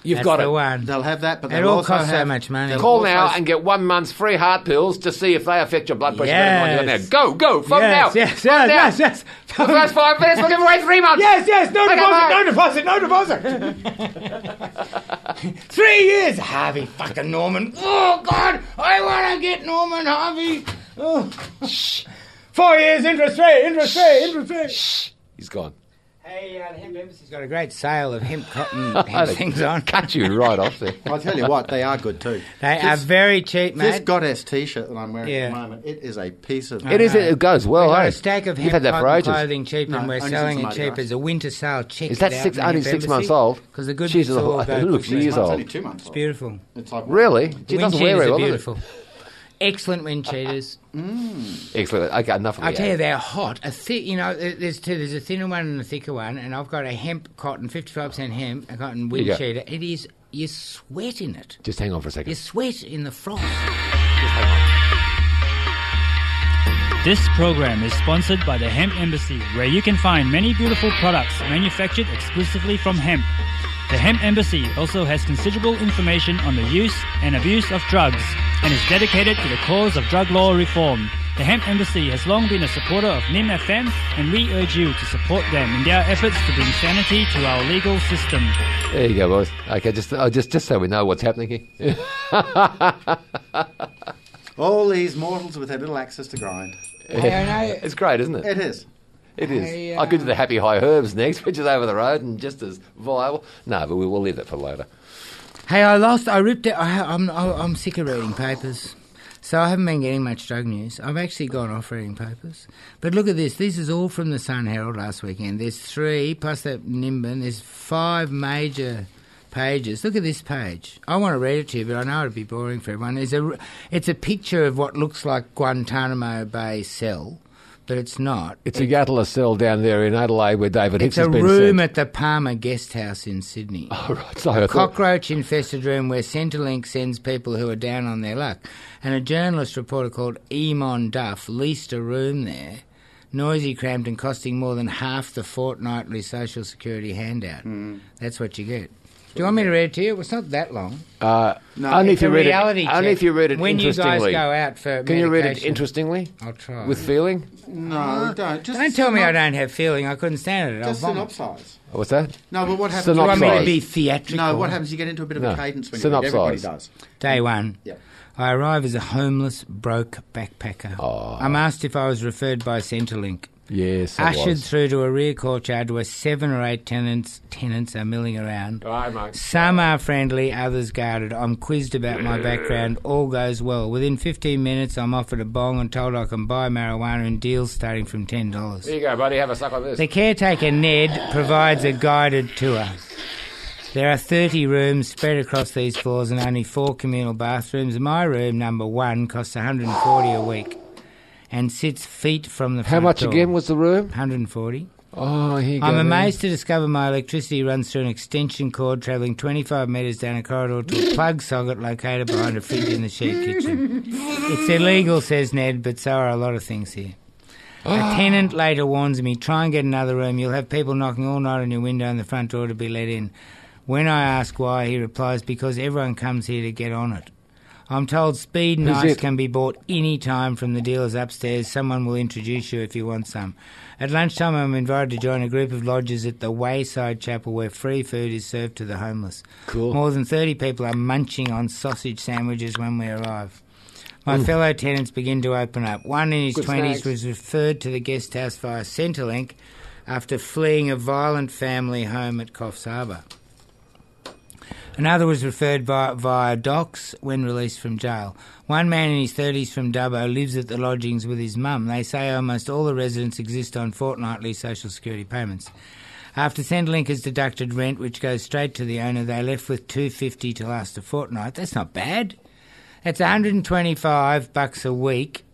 You've That's got the it. one. They'll have that, but It they'll all also costs so have, much money. they'll Call also now s- and get one month's free heart pills to see if they affect your blood pressure better than Yes. what you got now. Go, go, phone Yes, now. yes, Phone yes, now. yes, yes. The first five minutes, we'll give away three months. Yes, yes, no Okay, deposit, bye. no deposit, no deposit. Three years, Harvey fucking Norman. Oh, God, I want to get Norman Harvey. Oh. Shh. Four years, interest rate, interest rate, interest rate. Shh. He's gone. Hey, uh, the Hemp Embassy's got a great sale of hemp cotton hemp things on. Cut you right off there. I'll tell you what, they are good too. They this, are very cheap, This mate. Goddess T-shirt that I'm wearing Yeah. at the moment, it is a piece of... It is. It goes well. We've got eh? a stack of You've hemp had that for cotton ages. clothing cheap, No, and we're only selling since it Mardi cheap Gras. as a winter sale. Check Is that it out six, in the only Hemp six Embassy, months old? Because the good Jesus, bits all it go looks quickly. years It's old. only two months It's old. beautiful. It's like, Really? Gee, it Wind doesn't wear cheaters very are well, does it? beautiful. Excellent wind cheaters. Excellent. Okay, enough of I the tell you, ad. they're hot. A thi- you know, there- there's two. There's a thinner one and a thicker one, and I've got a hemp cotton, fifty-five percent hemp, a cotton wind you go. cheater. It is, you sweat in it. Just hang on for a second. You sweat in the frost. This program is sponsored by the Hemp Embassy, where you can find many beautiful products manufactured exclusively from hemp. The Hemp Embassy also has considerable information on the use and abuse of drugs and is dedicated to the cause of drug law reform. The Hemp Embassy has long been a supporter of N I M F M, and we urge you to support them in their efforts to bring sanity to our legal system. There you go, boys. Okay, just uh, just just so we know what's happening here. all these mortals with their little axes to grind. Hey, I know. It's great, isn't it? It is. It is. Hey, I could do uh, the Happy High Herbs next, which is over the road and just as viable. No, but we will leave that for later. Hey, I lost. I ripped it. I, I'm I'm sick of reading papers, so I haven't been getting much drug news. I've actually gone off reading papers. But look at this. This is all from the Sun Herald last weekend. There's three plus that Nimbin. There's five major pages. Look at this page. I want to read it to you, but I know it'd be boring for everyone. It's a it's a picture of what looks like Guantanamo Bay cell, but it's not. It's a Yatala cell down there in Adelaide where David Hicks It's a has been room sent. at the Palmer Guest House in Sydney. Oh, right. So I thought, Cockroach-infested room where Centrelink sends people who are down on their luck. And a journalist reporter called Eamon Duff leased a room there, noisy, cramped, and costing more than half the fortnightly Social Security handout. Hmm. That's what you get. Do you want me to read it to you? It's not that long. uh, No, only It's if you a read reality it. check. Only if you read it When you guys interestingly. go out for Can you read it medication. interestingly? I'll try. With feeling? No, don't. Just Don't tell me I synop- don't have feeling. I couldn't stand it. I'll Just vomit. synopsise. What's that? No, but what happens? Do you want me to Synopsise. be theatrical? No, what happens? You get into a bit of No. a cadence when you read. Everybody Synopsise. does. Day one. Yep. I arrive as a homeless, broke backpacker. Oh. I'm asked if I was referred by Centrelink. Yes, it Ushered was. through to a rear courtyard where seven or eight tenants tenants are milling around. Right, mate. Some are friendly, others guarded. I'm quizzed about my background. All goes well. Within fifteen minutes, I'm offered a bong and told I can buy marijuana in deals starting from ten dollars. There you go, buddy. Have a suck on this. The caretaker, Ned, provides a guided tour. There are thirty rooms spread across these floors and only four communal bathrooms. My room, number one, costs one hundred forty dollars a week and sits feet from the How front much door. again was the room? one hundred forty Oh, here you go. I'm man. amazed to discover my electricity runs through an extension cord travelling twenty-five metres down a corridor to a plug socket located behind a fridge in the sheet kitchen. It's illegal, says Ned, but so are a lot of things here. A tenant later warns me, try and get another room. You'll have people knocking all night on your window and the front door to be let in. When I ask why, he replies, because everyone comes here to get on it. I'm told speed and Who's ice it? can be bought any time from the dealers upstairs. Someone will introduce you if you want some. At lunchtime, I'm invited to join a group of lodgers at the Wayside Chapel where free food is served to the homeless. Cool. More than thirty people are munching on sausage sandwiches when we arrive. My fellow tenants begin to open up. One in his Good twenties snacks. was referred to the guest house via Centrelink after fleeing a violent family home at Coffs Harbour. Another was referred via, via Docs when released from jail. One man in his thirties from Dubbo lives at the lodgings with his mum. They say almost all the residents exist on fortnightly social security payments. After Centrelink has deducted rent, which goes straight to the owner, they're left with two hundred fifty dollars to last a fortnight. That's not bad. That's one hundred twenty-five bucks a week.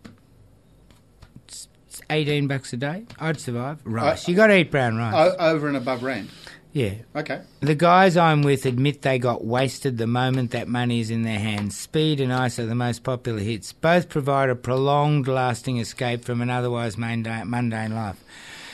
It's it's eighteen bucks a day. I'd survive. Rice. Uh, you got to eat brown rice. O- over and above rent. yeah. Okay. The guys I'm with admit they got wasted the moment that money is in their hands. Speed and Ice are the most popular hits. Both provide a prolonged, lasting escape from an otherwise mundane, mundane life.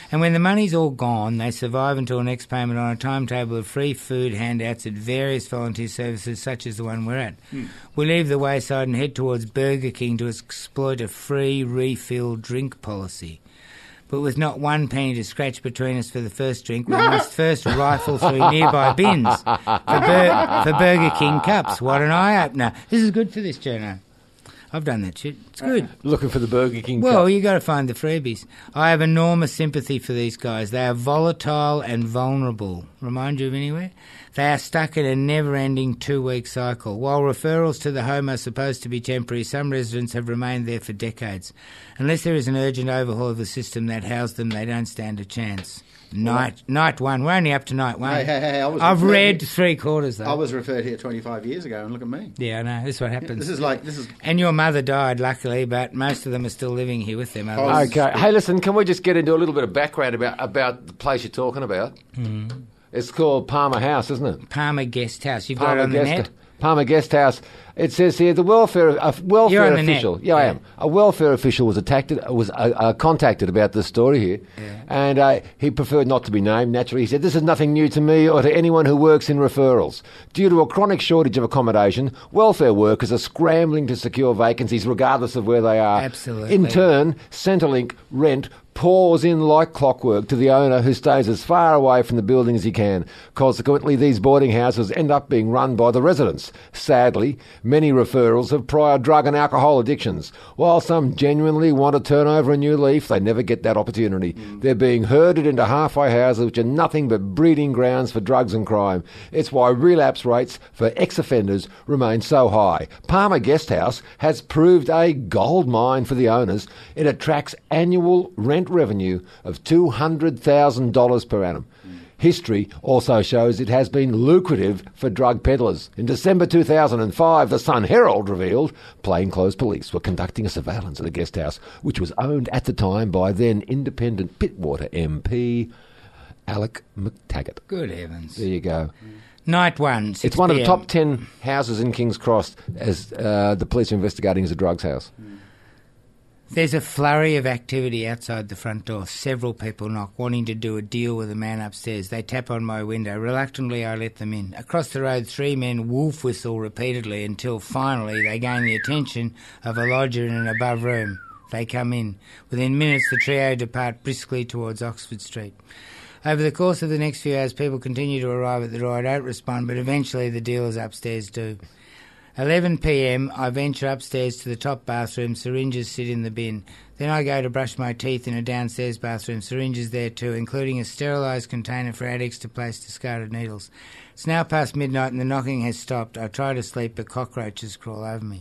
And when the money's all gone, they survive until next payment on a timetable of free food handouts at various volunteer services such as the one we're at. Mm. We leave the wayside and head towards Burger King to exploit a free refill drink policy. But with not one penny to scratch between us for the first drink, we must first rifle through nearby bins for, Bur- for Burger King cups. What an eye-opener. This is good for this journo. I've done that shit. It's good. Looking for the Burger King Well, cup. you got to find the freebies. I have enormous sympathy for these guys. They are volatile and vulnerable. Remind you of anywhere? They are stuck in a never-ending two-week cycle. While referrals to the home are supposed to be temporary, some residents have remained there for decades. Unless there is an urgent overhaul of the system that housed them, they don't stand a chance. Night, night one. We're only up to night one. Hey, hey, hey, I was I've referred- read three quarters, though. I was referred here twenty-five years ago, and look at me. Yeah, I know. This is what happens. This is like this is. And your mother died, luckily, but most of them are still living here with their mother. Oh, Okay. Hey, listen, can we just get into a little bit of background about, about the place you're talking about? Mm. It's called Palmer House, isn't it? Palmer Guest House. You've Palmer got it on the Guest, net? Palmer Guest House. It says here the welfare a welfare You're on the official. net. Yeah, I Yeah. am. A welfare official was attacked. Was uh, uh, contacted about this story here, Yeah. and uh, he preferred not to be named. Naturally, he said, "This is nothing new to me or to anyone who works in referrals. Due to a chronic shortage of accommodation, welfare workers are scrambling to secure vacancies, regardless of where they are. Absolutely. In turn, Centrelink rent pours in like clockwork to the owner, who stays as far away from the building as he can. Consequently, these boarding houses end up being run by the residents. Sadly, many referrals have prior drug and alcohol addictions. While some genuinely want to turn over a new leaf, they never get that opportunity. Mm. They're being herded into halfway houses, which are nothing but breeding grounds for drugs and crime. It's why relapse rates for ex-offenders remain so high. Palmer Guest House has proved a gold mine for the owners. It attracts annual rent revenue of two hundred thousand dollars per annum. Mm. History also shows it has been lucrative for drug peddlers. In December two thousand five, the Sun Herald revealed plainclothes police were conducting a surveillance of the guest house, which was owned at the time by then independent Pittwater M P Alec McTaggart. Good heavens. There you go. Night one, six It's one of the p m. top ten houses in King's Cross as uh, the police are investigating as a drugs house. Mm. There's a flurry of activity outside the front door. Several people knock, wanting to do a deal with a man upstairs. They tap on my window. Reluctantly, I let them in. Across the road, three men wolf whistle repeatedly until finally they gain the attention of a lodger in an above room. They come in. Within minutes, the trio depart briskly towards Oxford Street. Over the course of the next few hours, people continue to arrive at the door. I don't respond, but eventually the dealers upstairs do. eleven p m, I venture upstairs to the top bathroom. Syringes sit in the bin. Then I go to brush my teeth in a downstairs bathroom. Syringes there too, including a sterilised container for addicts to place discarded needles. It's now past midnight and the knocking has stopped. I try to sleep, but cockroaches crawl over me.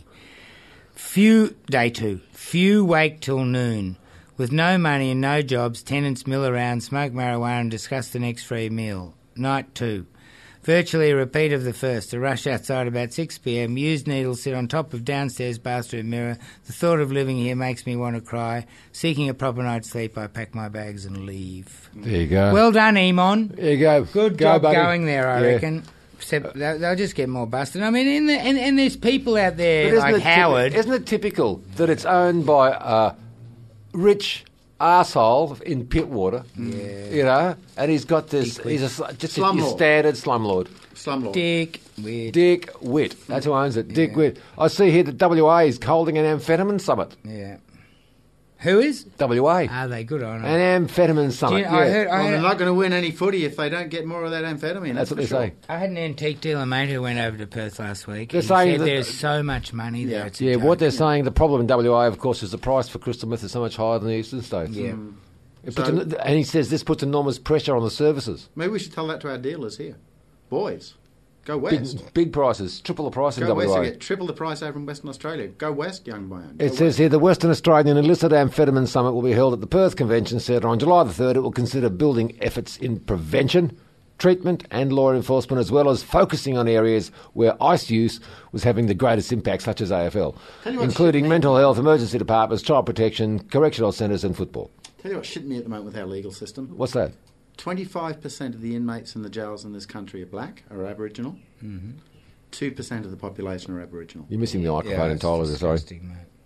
Few, day two, few wake till noon. With no money and no jobs, tenants mill around, smoke marijuana and discuss the next free meal. Night two. Virtually a repeat of the first. A rush outside about six p m. Used needles sit on top of downstairs bathroom mirror. The thought of living here makes me want to cry. Seeking a proper night's sleep, I pack my bags and leave. There you go. Well done, Emon. There you go. Good Go, job buddy. going there, I Yeah. reckon. Except they'll, they'll just get more busted. I mean, in the, and, and there's people out But there isn't like it typi- Howard. isn't it typical that it's owned by a rich arsehole in Pittwater? Yeah. You know, and he's got this. Dick He's a, sl- just a, Slumlord. your standard slumlord. Slumlord. Dick. Weird. Dick Witt. That's who owns it. Dick Yeah. Witt. I see here that W A is holding an amphetamine summit. Yeah. Who is? W A. Are they good on it? An amphetamine summit. Do you- I yeah. heard. I, Well, heard they're not going to win any footy if they don't get more of that amphetamine. That's what for they sure. say. I had an antique dealer mate who went over to Perth last week. They're He saying said that- there's so much money there. Yeah. It's a Yeah, joke. what they're saying, the problem in W A, of course, is the price for crystal meth is so much higher than the eastern states. Yeah. It puts So- en- and he says this puts enormous pressure on the services. Maybe we should tell that to our dealers here. Boys, go Big, west. big prices, triple the price in Go west W and A. get triple the price over in Western Australia. Go west, young man. Go It says west. here the Western Australian Illicit Amphetamine Summit will be held at the Perth Convention Centre on July the third. It will consider building efforts in prevention, treatment and law enforcement, as well as focusing on areas where ice use was having the greatest impact, such as A F L, Tell you what including shit me- mental health, emergency departments, child protection, correctional centres and football. Tell you what shit me at the moment with our legal system. What's that? twenty-five percent of the inmates in the jails in this country are black, are Aboriginal. two percent of the population are Aboriginal. You're missing the microphone Yeah, entirely, it's sorry. disgusting, mate.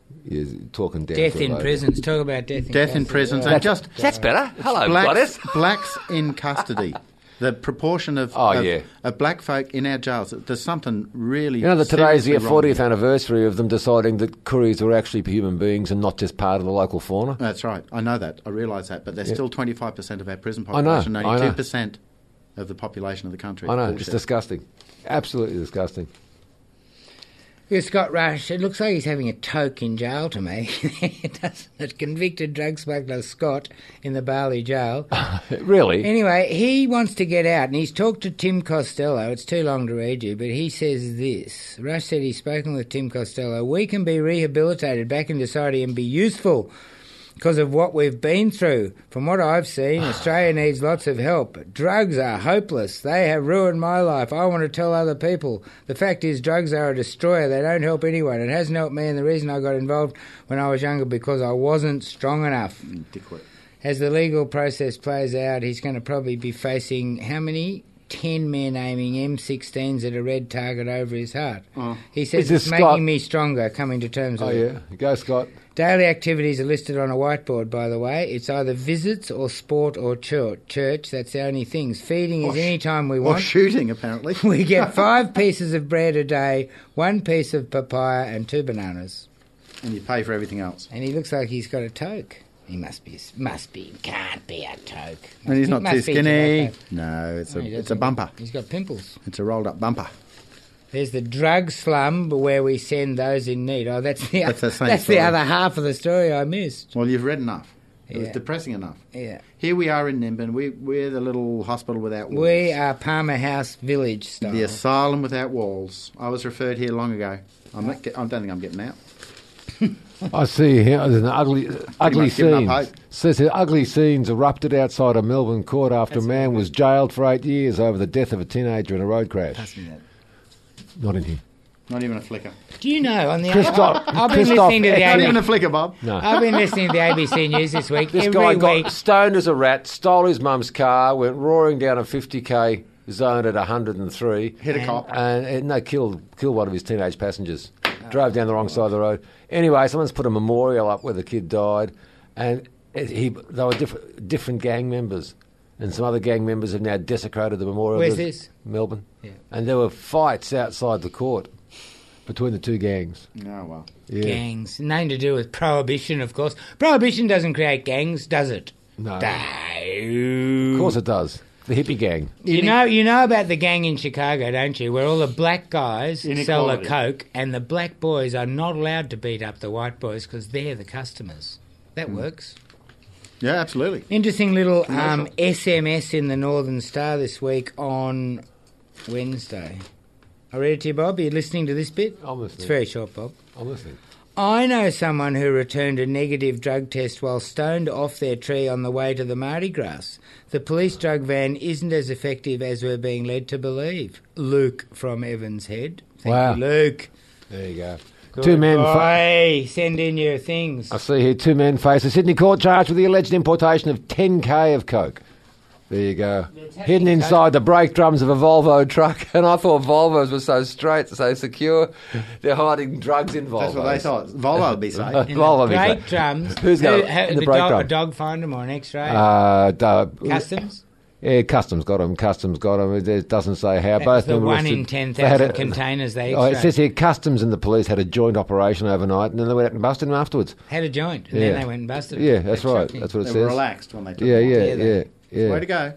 You're talking down Death to a in low. prisons. Talk about death in Death in custody. prisons Right. and just That's better. Hello, blacks, Gladys. blacks in custody. The proportion of, Oh, of, yeah. of black folk in our jails, there's something really You know that today's seriously the wrong fortieth here. anniversary of them deciding that Koreans were actually human beings and not just part of the local fauna. That's right. I know that. I realise that. But they're Yeah. still twenty-five percent of our prison I know, population, I only know. two percent of the population of the country. I know, Bullshit. it's disgusting. Absolutely disgusting. Yeah, Scott Rush, it looks like he's having a toke in jail to me. Doesn't it? Convicted drug smuggler Scott in the Bali jail. Really? Anyway, he wants to get out, and he's talked to Tim Costello. It's too long to read you, but he says this. Rush said he's spoken with Tim Costello. We can be rehabilitated back in society and be useful because of what we've been through. From what I've seen, Australia needs lots of help. Drugs are hopeless. They have ruined my life. I want to tell other people. The fact is, drugs are a destroyer. They don't help anyone. It hasn't helped me, and the reason I got involved when I was younger because I wasn't strong enough. Dickwit. As the legal process plays out, he's going to probably be facing how many? Ten men aiming M sixteens at a red target over his heart. Oh. He says Is this it's making Scott? me stronger, coming to terms Oh, with it. yeah. Go, Scott. Daily activities are listed on a whiteboard, by the way. It's either visits or sport or church. Church, that's the only things. Feeding is Or sh- any time we Or want. shooting, apparently. We get five pieces of bread a day, one piece of papaya and two bananas. And you pay for everything else. And he looks like he's got a toke. He must be, must be, can't be a toke. And he's It not must too be skinny. tobacco. No, it's a No, he it's a doesn't. bumper. He's got pimples. It's a rolled up bumper. There's the drug slum where we send those in need. Oh, that's the That's the same that's story. the other half of the story I missed. Well, you've read enough. It was Yeah. depressing enough. Yeah, Here we are in Nimbin. We, we're the little hospital without walls. we are Palmer House Village style. The asylum without walls. I was referred here long ago. I'm not get, I don't think I'm getting out. I see here there's an ugly, ugly much giving up scenes. hope. Says here, ugly scenes erupted outside a Melbourne court after a man was jailed for eight years over the death of a teenager in a road crash. Pass me that. Not in here. Not even a flicker. Do you know on the Christoph- I've been Christoph- listening to the Not A B even a flicker, Bob. No. I've been listening to the A B C News this week. This Every guy week, got stoned as a rat, stole his mum's car, went roaring down a fifty k zone at one hundred and three, Hit a cop. and, and no, killed killed one of his teenage passengers. Drove down the wrong side of the road. Anyway, someone's put a memorial up where the kid died, and it, he they were diff- different gang members, and some other gang members have now desecrated the memorial. Where's There's- this? Melbourne. Yeah. And there were fights outside the court between the two gangs. Oh, well. Yeah. gangs. Nothing to do with prohibition, of course. Prohibition doesn't create gangs, does it? No. No. Of course it does. The hippie gang. You know, you know about the gang in Chicago, don't you? Where all the black guys sell the Inequality. coke, and the black boys are not allowed to beat up the white boys because they're the customers. That works. Yeah, absolutely. Interesting little um, Commercial. S M S in the Northern Star this week on Wednesday. I read it to you, Bob. Are you listening to this bit? I'm listening. It's very short, Bob. I'm listening. I know someone who returned a negative drug test while stoned off their tree on the way to the Mardi Gras. The police drug van isn't as effective as we're being led to believe. Luke from Evans Head. Thank Wow. you, Luke. There you go. Good Two men. Fa- boy. Send in your things. I see here two men face a Sydney court charged with the alleged importation of ten k of coke. There you go. Hidden inside the brake drums of a Volvo truck. And I thought Volvos were so straight, so secure. They're hiding drugs in Volvos. That's what they thought. Volvo would be safe. In Volvo the be brake safe. drums. Who's got Who- it? who- In the the brake dog, drum? A dog find them or an X-ray? Uh, duh, Customs? Yeah, Customs got them. Customs got them. It doesn't say how. That Both was the men were one arrested. in ten They had thousand a- containers they Oh, it X-rayed. says here Customs and the police had a joint operation overnight, and then they went out and busted them afterwards. Had a joint, and Yeah. then they went and busted Yeah, it. that's right. shocking. That's what it They says. were relaxed when they took Yeah, them off. yeah, Yeah, they- yeah, yeah. Way to go.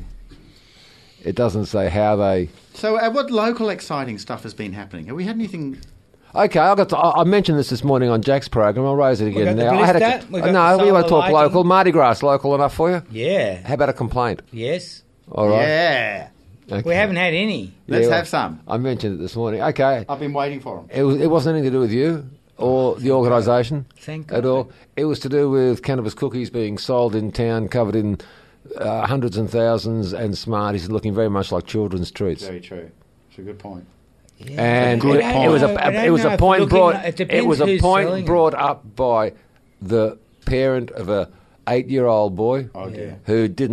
It doesn't say how they. So, uh, what local exciting stuff has been happening? Have we had anything? Okay, I got. To, I, I mentioned this this morning on Jack's program. I'll raise it again got the now. I had a, blister, we got no, the we want to solar talk lighting. local. Mardi Gras local enough for you? Yeah. How about a complaint? Yes. All right. Yeah. Okay. We haven't had any. Let's Yeah, have some. I mentioned it this morning. Okay. I've been waiting for them. It, was, it wasn't anything to do with you or the organisation Thank at God. all. It was to do with cannabis cookies being sold in town, covered in uh, hundreds and thousands, and Smarties looking very much like children's treats. Very true. It's a good point. Yeah. And Good it, point. it was I don't a it was know a if point looking brought like- it it depends was a who's selling point it. brought up by the parent of a eight year old boy Oh, dear. who didn't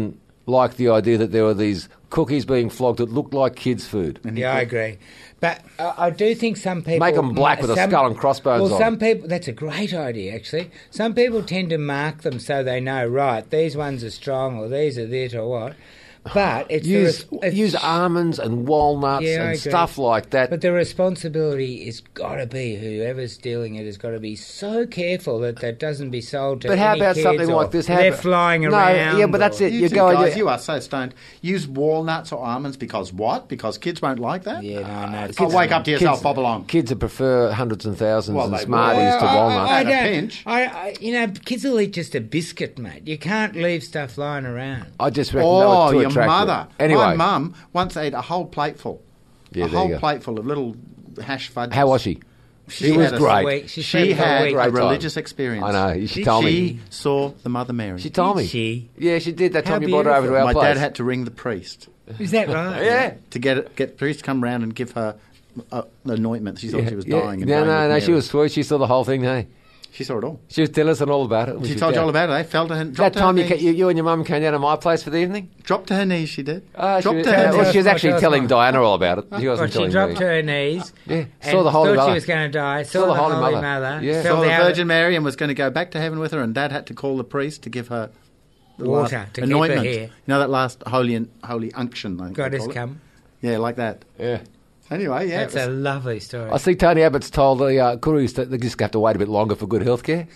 like the idea that there were these cookies being flogged that looked like kids' food. Yeah, I agree. But uh, I do think some people... Make 'em black with a some- skull and crossbones Well, on some it. people... That's a great idea, actually. Some people tend to mark them so they know, right, these ones are strong or these are this or what. But it's... the Use, res- it's- use almonds and walnuts Yeah, I and agree. stuff like that. But the responsibility has got to be, whoever's stealing it has got to be so careful that that doesn't be sold to But how any about kids something or like this? How they're about- flying No, around. yeah, but that's or- it. You, You two go- guys, you- you are so stoned. Use walnuts or almonds because what? Because kids won't like that? Yeah, no, no. Oh, wake up to yourself, kids, bob along. Kids would prefer hundreds and thousands Well, and they Smarties will. to Well, walnuts. At a don't- pinch. I, I, you know, kids will eat just a biscuit, mate. You can't leave stuff lying around. I just reckon they Oh, were too your attractive. mother. Anyway, My mum once ate a whole plateful. Yeah, a there you whole go. plateful of little hash fudges. how was she? She was had a- great. Week. She's She friends for a had week. a Great time. religious experience. I know. She Did told She me. saw the Mother Mary. She told me. Did she? Yeah, she did. That How time you brought her over to beautiful. our My place. dad had to ring the priest Is that right? Yeah. to get get the priest to come round and give her uh, the anointment. She thought Yeah, she was yeah. dying. And No, going no, with no. Mary. She was sweet. She saw the whole thing. Hey, She saw it all. she was telling us all about it. when She was told you down. all about it. They fell to her. That dropped to her time you, ca- knees. you, you and your mum came down to my place for the evening. Dropped to her knees. She did. Uh, she, dropped was, to her uh, knees. well, she was Tell us actually more, telling tell us Diana all about it. She Well, wasn't she telling dropped me. to her knees. Yeah, and saw the Holy thought Mother. she was going to die. Saw, Saw the, Holy Mother. Yeah. fell Saw the down Virgin Mary and was going to go back to heaven with her, and Dad had to call the priest to give her the Water last to keep her anointment. here. You know that last holy holy unction. I think God they has call it. come. Yeah, like that. Yeah. Anyway, yeah. That's it a was- lovely story. I think Tony Abbott's told the uh, Kooris that they just have to wait a bit longer for good health care.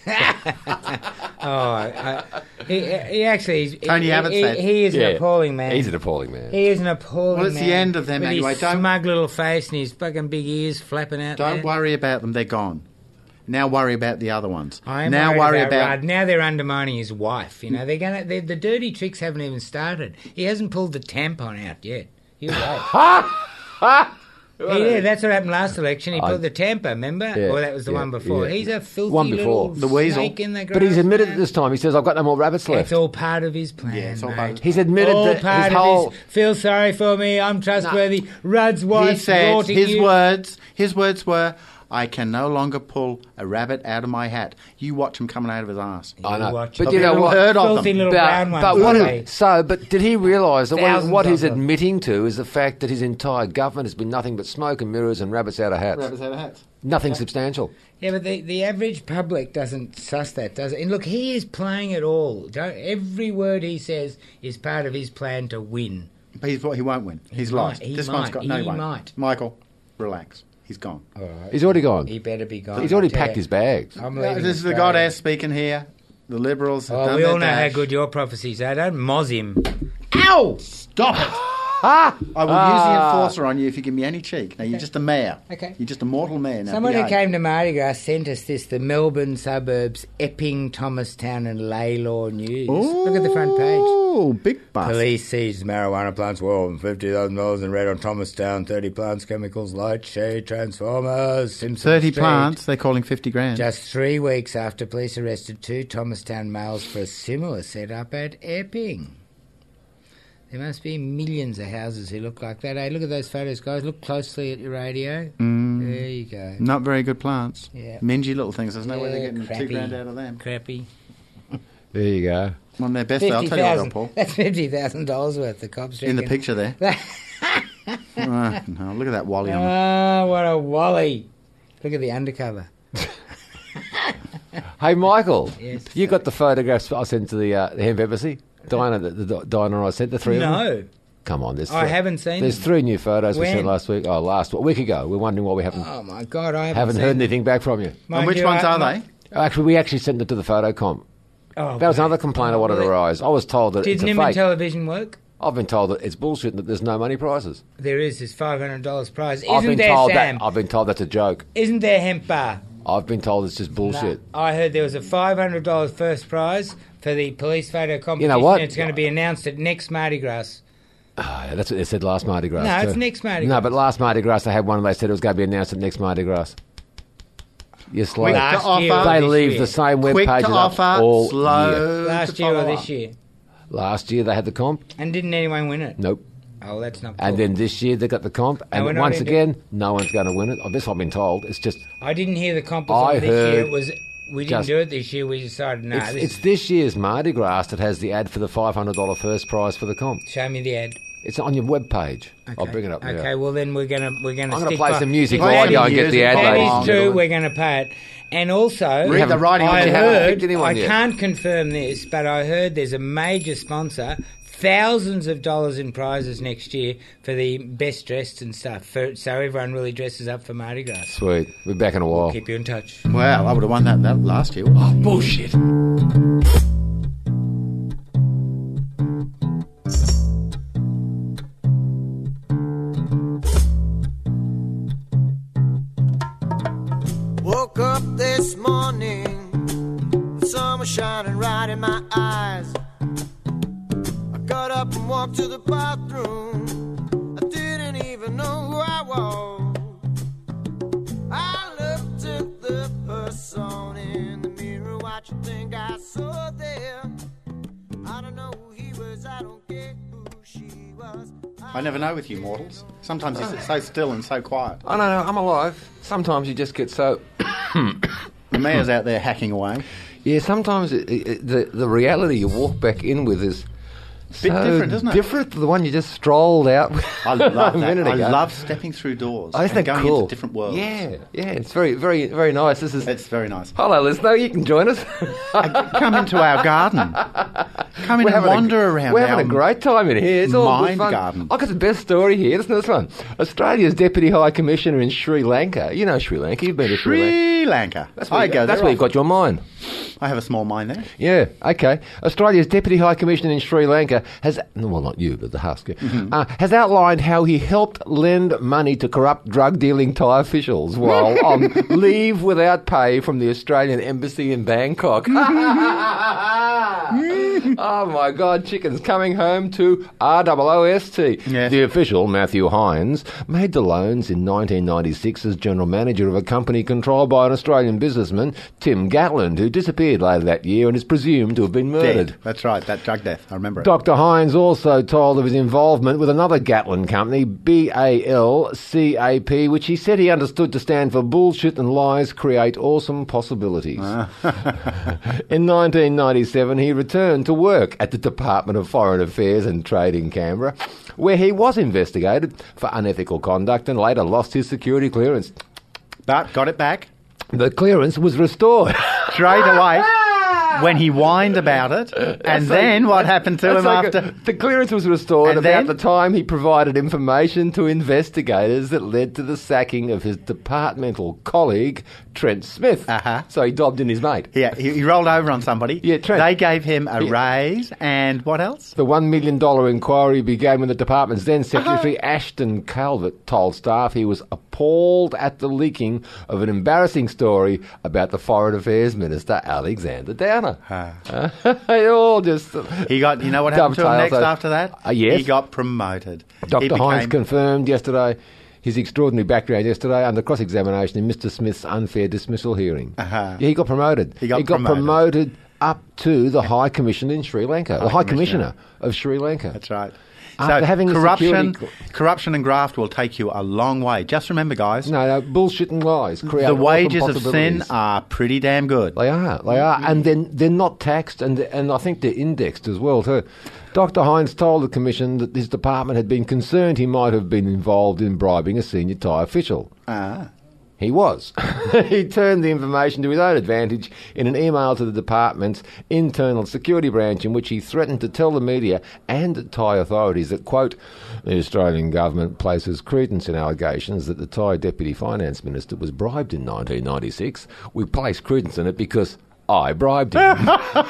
Oh, I, he, he actually... He's, Tony he, Abbott he, said- he is Yeah. an appalling man. He's an appalling man. He is an appalling Well, it's man. the end of them with anyway. His Don't- smug little face and his fucking big ears flapping out Don't there. worry about them; they're gone. Now worry about the other ones. I am now worried worry about, about. Rudd. Now they're undermining his wife. You know, they're gonna. They're, the dirty tricks haven't even started. He hasn't pulled the tampon out yet. He was late. He did. That's what happened last election. He I- pulled the tamper, remember? Yeah, Or that was the yeah, one before. yeah. He's a filthy One before. little The weasel. snake in the grass. But he's admitted man. this time. He says, I've got no more rabbits left. It's all part of his plan. Yeah, it's all mate. part of- He's admitted all that part his of whole... his. Feel sorry for me. I'm trustworthy. Rudd's wife He said slaughtered his you. words. His words were, "I can no longer pull a rabbit out of my hat." You watch him coming out of his ass. I know. watch But it. you know I've what? heard of Filthy them. little But, brown ones. but what aren't he- they? so, but did he realise that what, Thousands what of he's them. admitting to is the fact that his entire government has been nothing but smoke and mirrors and rabbits out of hats? Rabbits out of hats. Nothing substantial. Yeah, but the, the average public doesn't suss that, does it? And look, he is playing it all. Don't, every word he says is part of his plan to win. But he's, he won't win. He's might, lost. he this might, one's got no. he won't. might. Michael, relax. He's gone. All right. He's already gone. He better be gone. He's already I tell packed you. his bags. I'm Uh, leaving this is the Australia. goddess speaking here. The Liberals have Oh, done we their all know how dash. good your prophecies are. Don't moz him. Ow! Stop it! Ah! I will use the enforcer on you if you give me any cheek. Now, you're just a mayor. Okay. You're just a mortal mayor now. Someone who behave. came to Mardi Gras sent us this, the Melbourne suburbs, Epping, Thomastown and Laylaw News. Look at the front page. Oh, big bus. Police seized marijuana plants worth fifty thousand dollars in red on Thomastown, thirty plants, chemicals, light shade, transformers, Simpson thirty Street. plants, they're calling fifty grand. Just three weeks after police arrested two Thomastown males for a similar setup at Epping. There must be millions of houses who look like that. Hey, look at those photos, guys. Look closely at your radio. Mm. There you go. Not very good plants. Yeah. Mingy little things. There's no way they're Yeah, getting crappy. two grand out of them. Crappy. There you go. On their best, I'll tell you what, I'll pull. That's fifty thousand dollars worth. The cops In the reckon. picture there. Ah, no, look at that Wally on it. Ah, what a wally! Look at the undercover. Hey, Michael, Yes, you got the photographs I sent to the, uh, the Hemp Embassy? Diana, the, the, Diana I sent the three of them? No, Come on, there's I three. haven't seen There's them. three new photos we sent When? last week. Oh, last a week ago. We're wondering why we haven't oh my god, I haven't, haven't seen heard them. anything back from you. Mind And which you, ones I- are my- they? Actually, we actually sent it to the photocom. Oh, That was great. another complaint I wanted to Well, raise. I was told that Did it's a Nimbin fake. Television work? I've been told that it's bullshit and that there's no money prizes. There is this five hundred dollars prize. I've Isn't been there, told Sam? that. I've been told that's a joke. Isn't there hemp bar? I've been told it's just bullshit. No, I heard there was a five hundred dollars first prize for the police photo competition. what? It's going to be announced at next Mardi Gras. Oh, yeah, that's what they said last Mardi Gras. No, too. it's next Mardi No, Gras. but last Mardi Gras they had one and they said it was going to be announced at next Mardi Gras. You're slow. Quick Last to year offer. or They this leave year? the same web Quick pages to up offer, all year. slow Last to year or follow this up. year. Last year they had the comp. And didn't anyone win it? Nope. Oh, that's not And cool. then this year they got the comp. And we're not once into- again, no one's going to win it. Oh, this I've been told. It's just I didn't hear the comp I was on this year. heard- It was We didn't Just- do it this year. We decided, no, it's, this it's is- this year's Mardi Gras that has the ad for the five hundred dollars first prize for the comp. show me the ad. It's on your webpage. I'll Okay. bring it up now. Okay, well then we're gonna we're gonna. I'm stick going to play by- some music If while that I go is- and get the ad, That ladies and is true. gentlemen. We're going to pay it, and also Read the writing on I the haven't heard. picked anyone I yet. can't confirm this, but I heard there's a major sponsor. Thousands of dollars in prizes next year for the best dressed and stuff. For, so everyone really dresses up for Mardi Gras. Sweet. We'll be back in a while. Keep you in touch. Well, I would have won that, that last year. Oh, bullshit. Woke up this morning, the sun was shining right in my eyes. I got up and walked to the bathroom. I didn't even know who I was. I looked at the person in the mirror. What you think I saw there? I don't know who he was. I don't care who she was. I never know with you mortals. Sometimes you sit so still and so quiet. I don't know. I'm alive. Sometimes you just get so... The mayor's out there hacking away. Yeah, sometimes it, it, the the reality you walk back in with is Bit so different, isn't it? different to the one you just strolled out with I love a that. minute I ago. love stepping through doors Oh, isn't and that going cool? into different worlds. Yeah, yeah, it's very, very, very nice. This is It's very nice. hello, listener. You can join us. Come into our garden. Come in We're and having wander a, around We're our having a great time in here. It's all good mind fun. garden. I've got the best story here. Listen to this one. Australia's Deputy High Commissioner in Sri Lanka. You know Sri Lanka. You've been to Sri Lanka. Sri Lanka. That's where, I you, go that's there where you've often. got your mine. I have a small mine there. Yeah, okay. Australia's Deputy High Commissioner in Sri Lanka has, well, not you, but the Husker, Mm-hmm. uh, has outlined how he helped lend money to corrupt drug-dealing Thai officials while on leave without pay from the Australian Embassy in Bangkok. Oh, my God, chicken's coming home to R O O S T. Yes. The official, Matthew Hines, made the loans in nineteen ninety-six as general manager of a company controlled by an Australian businessman, Tim Gatland, who disappeared later that year and is presumed to have been murdered. Dead. That's right, that drug death. I remember it. Doctor Hines also told of his involvement with another Gatland company, B A L C A P, which he said he understood to stand for Bullshit and Lies Create Awesome Possibilities. In nineteen ninety-seven, he returned to work at the Department of Foreign Affairs and Trade in Canberra, where he was investigated for unethical conduct and later lost his security clearance. But got it back The clearance was restored. straight away when he whined about it. And then what happened to That's him like after? a- the clearance was restored And about then? the time he provided information to investigators that led to the sacking of his departmental colleague, Trent Smith. Uh-huh. So he dobbed in his mate. Yeah, he, he rolled over on somebody. Yeah, Trent. They gave him a Yeah. raise, and what else? The one million dollars inquiry began when the department's then Secretary Ashton Calvert told staff he was appalled at the leaking of an embarrassing story about the Foreign Affairs Minister, Alexander Downer. Ah. It all just... He got, you know what happened to him Dovetails next those- after that? Uh, yes. He got promoted. He Doctor Hines became- confirmed yesterday his extraordinary background yesterday under cross-examination in Mister Smith's unfair dismissal hearing. Uh-huh. Yeah, he got promoted. He got promoted. promoted. up to the High Commissioner in Sri Lanka, the High Commissioner. Commissioner of Sri Lanka. That's right. After so having a corruption, security corruption and graft will take you a long way. Just remember, guys, No, no, bullshit and lies. Create the awesome wages of sin possibilities. are pretty damn good. They are, they are, and then they're not taxed, and and I think they're indexed as well too. Doctor Hines told the commission that his department had been concerned he might have been involved in bribing a senior Thai official. Ah. He was. He turned the information to his own advantage in an email to the department's internal security branch in which he threatened to tell the media and Thai authorities that, quote, the Australian government places credence in allegations that the Thai Deputy Finance Minister was bribed in nineteen ninety-six. We place credence in it because I bribed him.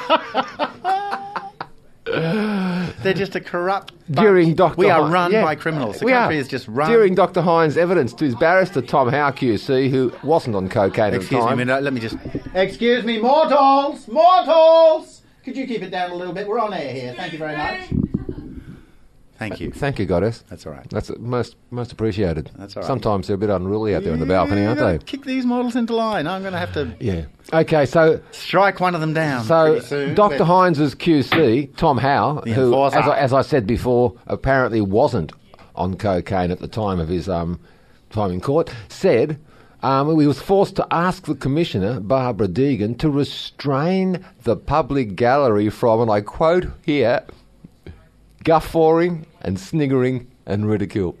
They're just a corrupt bunch. During Doctor We are Hi- run yeah. by criminals. The We country are. is just run. During Doctor Hines' evidence to his barrister, Tom Howe Q C, who wasn't on cocaine at the Excuse me a time. minute. Let me just. Excuse me, mortals! Mortals! Could you keep it down a little bit? We're on air here. Thank you very much. Thank you. Thank you, Goddess. That's all right. That's most most appreciated. That's all right. Sometimes they're a bit unruly out there on the balcony, aren't You're they? gonna Kick these models into line. I'm going to have to Yeah. Okay, so strike one of them down. so pretty soon. Doctor But- Hines's Q C, Tom Howe, The who, enforcer. as I, as I said before, apparently wasn't on cocaine at the time of his um, time in court, said Um, he was forced to ask the Commissioner, Barbara Deegan, to restrain the public gallery from, and I quote here, guffawing and sniggering and ridicule.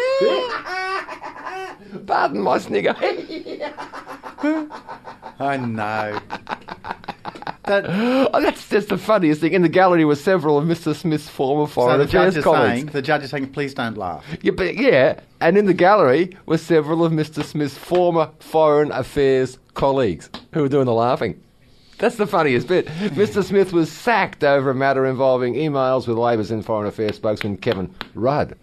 Pardon my snigger. I know. That, Oh, that's just the funniest thing. In the gallery were several of Mister Smith's former so foreign the judge affairs is colleagues. saying, the judge is saying, please don't laugh. Yeah, but yeah, and in the gallery were several of Mister Smith's former foreign affairs colleagues who were doing the laughing. That's the funniest bit. Mister Smith was sacked over a matter involving emails with Labor's and Foreign Affairs spokesman Kevin Rudd.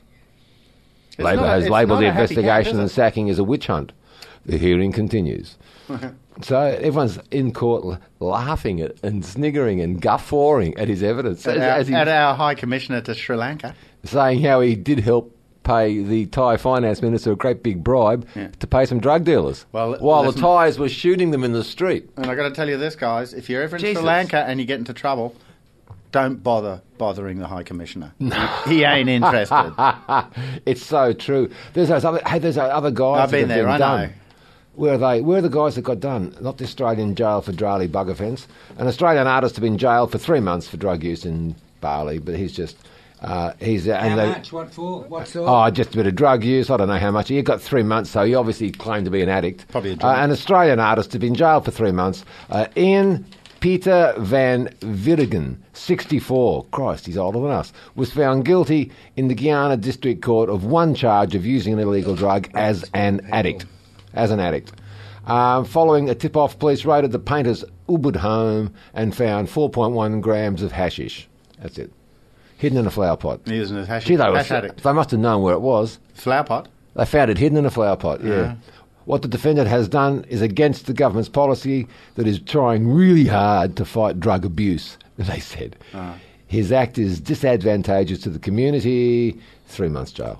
It's Labor not a- has it's labelled not the a happy investigation camp, and is it? sacking as a witch hunt. The hearing continues. So everyone's in court l- laughing at and sniggering and guffawing at his evidence, At as, our, as he's at our High Commissioner to Sri Lanka. saying how he did help pay the Thai finance minister a great big bribe Yeah. to pay some drug dealers, Well, while listen- the Thais were shooting them in the street. And I've got to tell you this, guys, if you're ever in Jesus. Sri Lanka and you get into trouble, don't bother bothering the High Commissioner. He ain't interested. It's so true. There's those other, hey, there's those other guys I've that been have there, been I done. know. Where are they? Where are the guys that got done? Not the Australian jail for Drali bug offence. An Australian artist had been jailed for three months for drug use in Bali, but he's just uh, he's uh, How and they, much? What for? What sort? Oh, just a bit of drug use. I don't know how much. He got three months, so he obviously claimed to be an addict. Probably a uh, drug. An Australian artist had been jailed for three months. Uh, Ian Peter van Virgen, sixty-four, Christ, he's older than us, was found guilty in the Guyana District Court of one charge of using an illegal drug as an addict. As an addict. Um, following a tip-off, police raided the painter's Ubud home and found four point one grams of hashish. That's it. Hidden in a flower pot. He was a hash, Gee, they, hash were, addict. they must have known where it was. Flower pot? They found it hidden in a flower pot, yeah. Uh-huh. What the defendant has done is against the government's policy that is trying really hard to fight drug abuse, they said. Uh-huh. His act is disadvantageous to the community. Three months jail.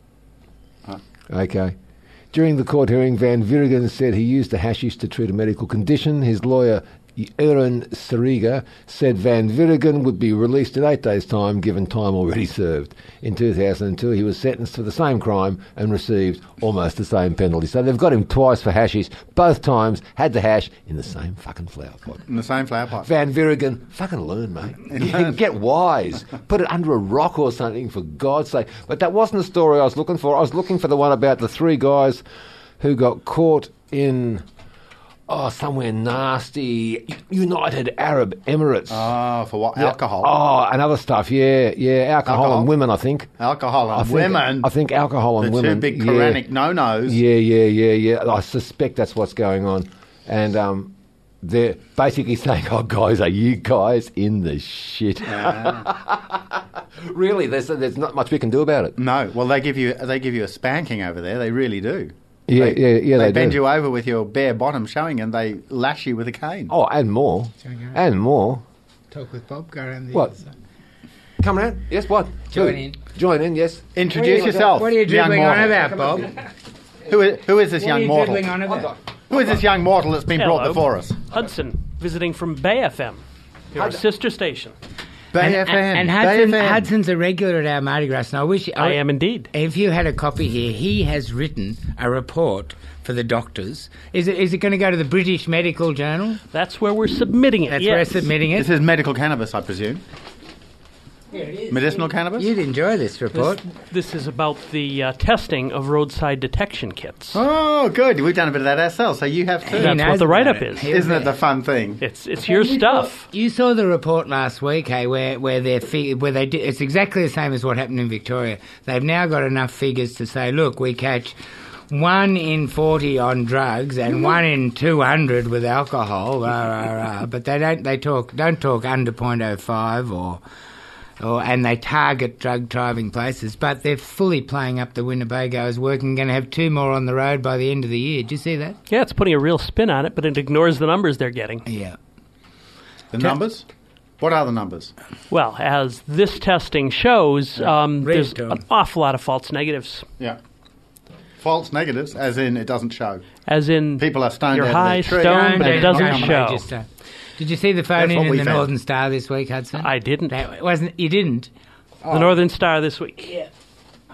Huh. Okay. During the court hearing, Van Virgen said he used the hashish to treat a medical condition. His lawyer, Aaron Sariga, said Van Virgen would be released in eight days' time, given time already served. In two thousand two, he was sentenced for the same crime and received almost the same penalty. So they've got him twice for hashish. Both times had the hash in the same fucking flower pot. In the same flower pot. Van Virgen, fucking learn, mate. Get wise. Put it under a rock or something, for God's sake. But that wasn't the story I was looking for. I was looking for the one about the three guys who got caught in, oh, somewhere nasty, United Arab Emirates. Oh, for what? Yeah. Alcohol. Oh, and other stuff, yeah. Yeah, alcohol, Alcohol? and women, I think. Alcohol and I think, women. I think alcohol and the women. two big yeah. Quranic no-nos. Yeah, yeah, yeah, yeah. I suspect that's what's going on. And um, they're basically saying, oh, guys, are you guys in the shit? Really, there's, there's not much we can do about it. No, well, they give you they give you a spanking over there. They really do. Yeah, they, yeah, yeah, They, they bend do. you over with your bare bottom showing, and they lash you with a cane. Oh, and more. And more. Talk with Bob. Go around the What? other side. Come around. Yes, what? Join Who? in. Join in, yes. Introduce What are you- yourself. What are you young dribbling on mortal. about, Bob? Who is, who is this What are young you mortal? dribbling on about? Who is this young mortal that's been brought Hello. before us? Hudson, visiting from Bay F M, your sister station. Bay And, F M. and Bay Hudson, F M. Hudson's a regular at our Mardi Gras, and I wish I am indeed. If you had a copy here, he has written a report for the doctors. Is it is it going to go to the British Medical Journal? That's where we're submitting it. That's yes. where we're submitting it. This is medical cannabis, I presume. Here it is. Medicinal cannabis? You'd enjoy this report. This, this is about the uh, testing of roadside detection kits. Oh, good. We've done a bit of that ourselves, so you have too. He That's knows what the about write-up it. is. He- Isn't it the fun thing? It's it's your stuff. You saw the report last week, hey, where where they fi- where they did. It's exactly the same as what happened in Victoria. They've now got enough figures to say, look, we catch one in forty on drugs and one in two hundred with alcohol. Rah, rah, rah. But they don't. They talk don't talk under point oh five or. Or, and they target drug driving places, but they're fully playing up the Winnebago's working. Going to have two more on the road by the end of the year. Did you see that? Yeah, it's putting a real spin on it, but it ignores the numbers they're getting. Yeah. The numbers? What are the numbers? Well, as this testing shows, um, Read there's it to 'em. an awful lot of false negatives. Yeah. False negatives, as in it doesn't show. As in, People are stoned you're out of high, their tree. stoned, but Don't- it doesn't don't show. register. Did you see the phone That's in what in we the found. Northern Star this week, Hudson? I didn't. That wasn't. You didn't. The Northern Star this week. Yeah.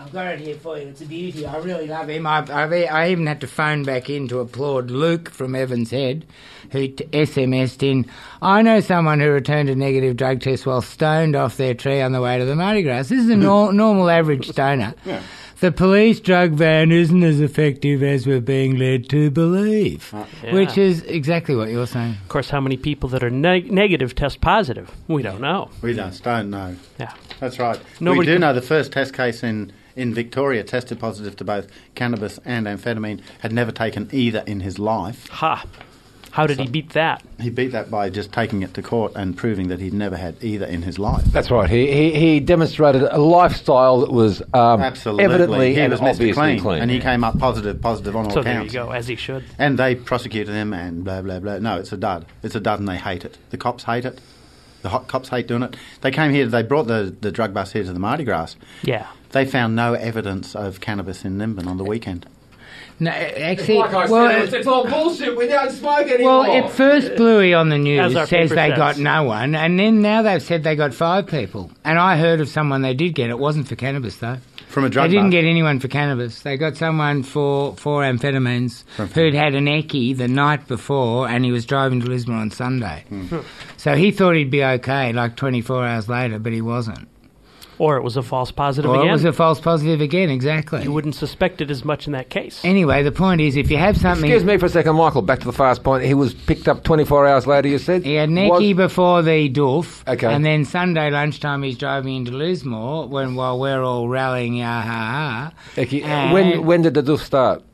I've got it here for you. It's a beauty. I really love him. I've, I've, I even had to phone back in to applaud Luke from Evans Head, who t- S M S'd in. I know someone who returned a negative drug test while stoned off their tree on the way to the Mardi Gras. This is a nor- normal average stoner. Yeah. The police drug ban isn't as effective as we're being led to believe, Uh, yeah. which is exactly what you're saying. Of course, how many people that are neg- negative test positive? We don't know. We don't, don't know. Yeah. That's right. Nobody we do can- know the first test case in, in Victoria tested positive to both cannabis and amphetamine, had never taken either in his life. Ha. How did he beat that? He beat that by just taking it to court and proving that he'd never had either in his life. That's right. He he, he demonstrated a lifestyle that was um, Absolutely. evidently he and was Mister obviously Clean, clean. and he came up positive, positive on all So there you counts. go, as he should. And they prosecuted him and blah, blah, blah. No, it's a dud. It's a dud and they hate it. The cops hate it. The hot cops hate doing it. They came here, they brought the, the drug bus here to the Mardi Gras. Yeah. They found no evidence of cannabis in Nimbin on the weekend. No, actually, well, it's all bullshit. We don't smoke anymore. well, at first Bluey on the news As our says paper they says. got no one, and then now they've said they got five people. And I heard of someone they did get. It wasn't for cannabis, though. From a drug They didn't bus. get anyone for cannabis. They got someone for, for amphetamines who'd had an Eckie the night before, and he was driving to Lismore on Sunday. Hmm. So he thought he'd be okay, like twenty-four hours later, but he wasn't. Or it was a false positive Or again. it was a false positive again, exactly. You wouldn't suspect it as much in that case. Anyway, the point is, if you have something... Excuse me for a second, Michael. Back to the fast point. He was picked up twenty-four hours later, you said? He had an Was- Eckie before the doof, Okay. and then Sunday lunchtime he's driving into Lismore when while we're all rallying, ah ha ha. Eckie, And- when, when did the doof start?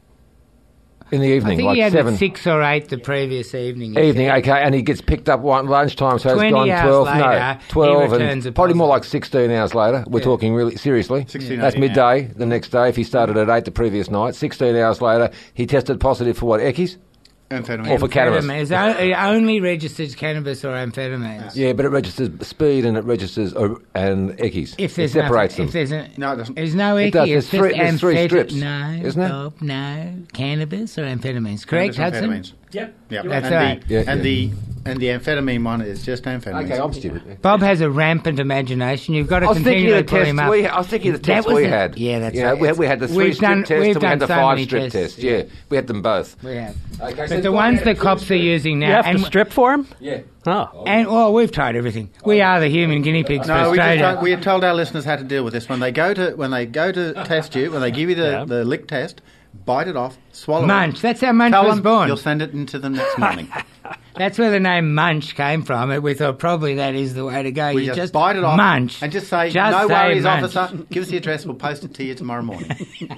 In the I evening, think like he had seven? it six or eight the previous evening. he Evening, said. okay, and he gets picked up one lunchtime, so it's twenty gone hours twelve, later, no, he twelve, returns a and probably more positive. like sixteen hours later. We're Yeah. talking really seriously. sixteen That's hours, midday the next day. If he started at eight the previous night, sixteen hours later, he tested positive for what, Eckies? Amphetamine. Or for cannabis? Amphetamines. O- It only registers cannabis or amphetamines. Yeah, but it registers speed and it registers uh, and Eckies. If there's it separates nothing, them. If there's a, No, it doesn't. There's no It Eckie. does. It's There's three- just there's three amphet- strips, No, isn't it? Bob, no. Cannabis or amphetamines. Correct, Cannabis, Hudson? amphetamines. Yep. Yep. That's and right. The, Yeah, and yeah. the and the amphetamine one is just amphetamines. Okay, I'm stupid. Bob has a rampant imagination. You've got to I was thinking continue of to the pull him tests up. we, I was thinking of the That tests was we a- had. yeah, that's you know, right. we, had, we had the 3 We've strip done- test we've and we had done the so five many strip tests, test. Yeah, we had them both. We have. Okay, so But the go ones on, the Ed, cops are strip. using now... You have and, to strip for him? Yeah. Oh. And, well, we've tried everything. We are the human guinea pigs for No, we, just Australia. don't, we have told our listeners how to deal with this. When they go to when they go to test you, when they give you the, Yeah. the lick test, bite it off, swallow Munch. it. That's how Munch Tell was them born. you'll send it into them next morning. That's where the name Munch came from. We thought probably that is the way to go. We you just, bite it off munch and just say, Just no say worries, munch." officer. Give us the address. We'll post it to you tomorrow morning.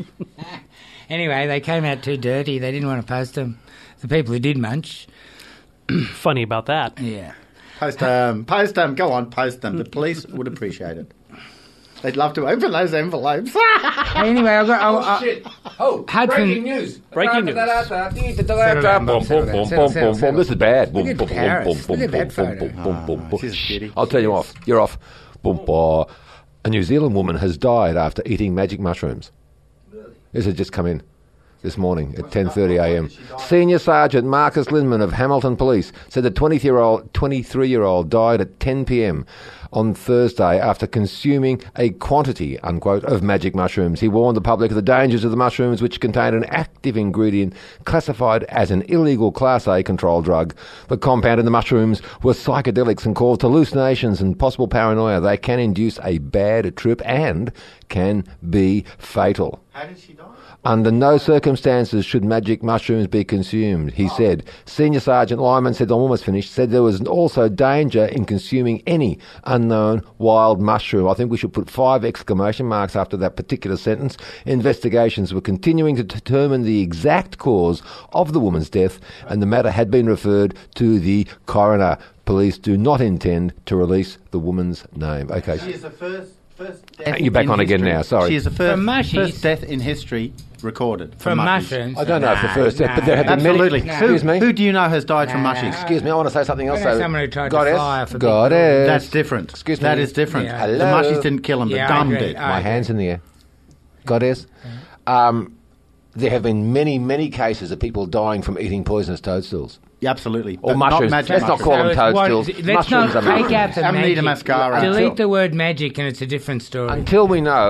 Anyway, they came out too dirty. They didn't want to post them. The people who did munch, Funny about that. yeah. Post them. Post them. Go on, post them. The police would appreciate it. They'd love to open those envelopes. Anyway, I've got... Oh, I, I, shit. Oh, Hudson- breaking news. Breaking news. Settle down, Bob, settle down, settle, settle, settle. This is bad. Look at Paris. Look at that photo. this is shitty. I'll tell you off. You're off. Boom, bah. A New Zealand woman has died after eating magic mushrooms. This has just come in this morning at ten thirty a m. Senior Sergeant Marcus Lindman of Hamilton Police said the twenty-three-year-old twenty-three-year-old died at ten p m on Thursday after consuming a quantity, unquote, of magic mushrooms. He warned the public of the dangers of the mushrooms, which contain an active ingredient classified as an illegal Class A controlled drug. The compound in the mushrooms were psychedelics and caused hallucinations and possible paranoia. They can induce a bad trip and can be fatal. How did she die? Under no circumstances should magic mushrooms be consumed, he said. Senior Sergeant Lyman said, I'm almost finished, said there was also danger in consuming any unknown wild mushroom. I think we should put five exclamation marks after that particular sentence. Investigations were continuing to determine the exact cause of the woman's death, and the matter had been referred to the coroner. Police do not intend to release the woman's name. Okay. She is the first, first death You're back in on again history. now, sorry. She is the first, From mushies. first death in history recorded. From mushies. mushrooms. I don't know if the No, first death, but there have no. been many... Absolutely. Excuse who, me? Who do you know has died from Nah. mushies? Excuse me, I want to say something else. I know so- someone who tried to Goddess, fly off a big Goddess. That's different. Excuse me. That is different. Yeah. The Hello. mushies didn't kill him. Yeah, the I dumb agree. did. I- My hand's in the air. Goddess. Um, there have been many, many cases of people dying from eating poisonous toadstools. Yeah, absolutely. Or But not mushrooms. magic Let's not mushrooms. call them So it's one- toadstools. Let's Mushrooms not are take mushrooms. out the Amanita magic. muscara. Delete the word magic and it's a different story. Until we know,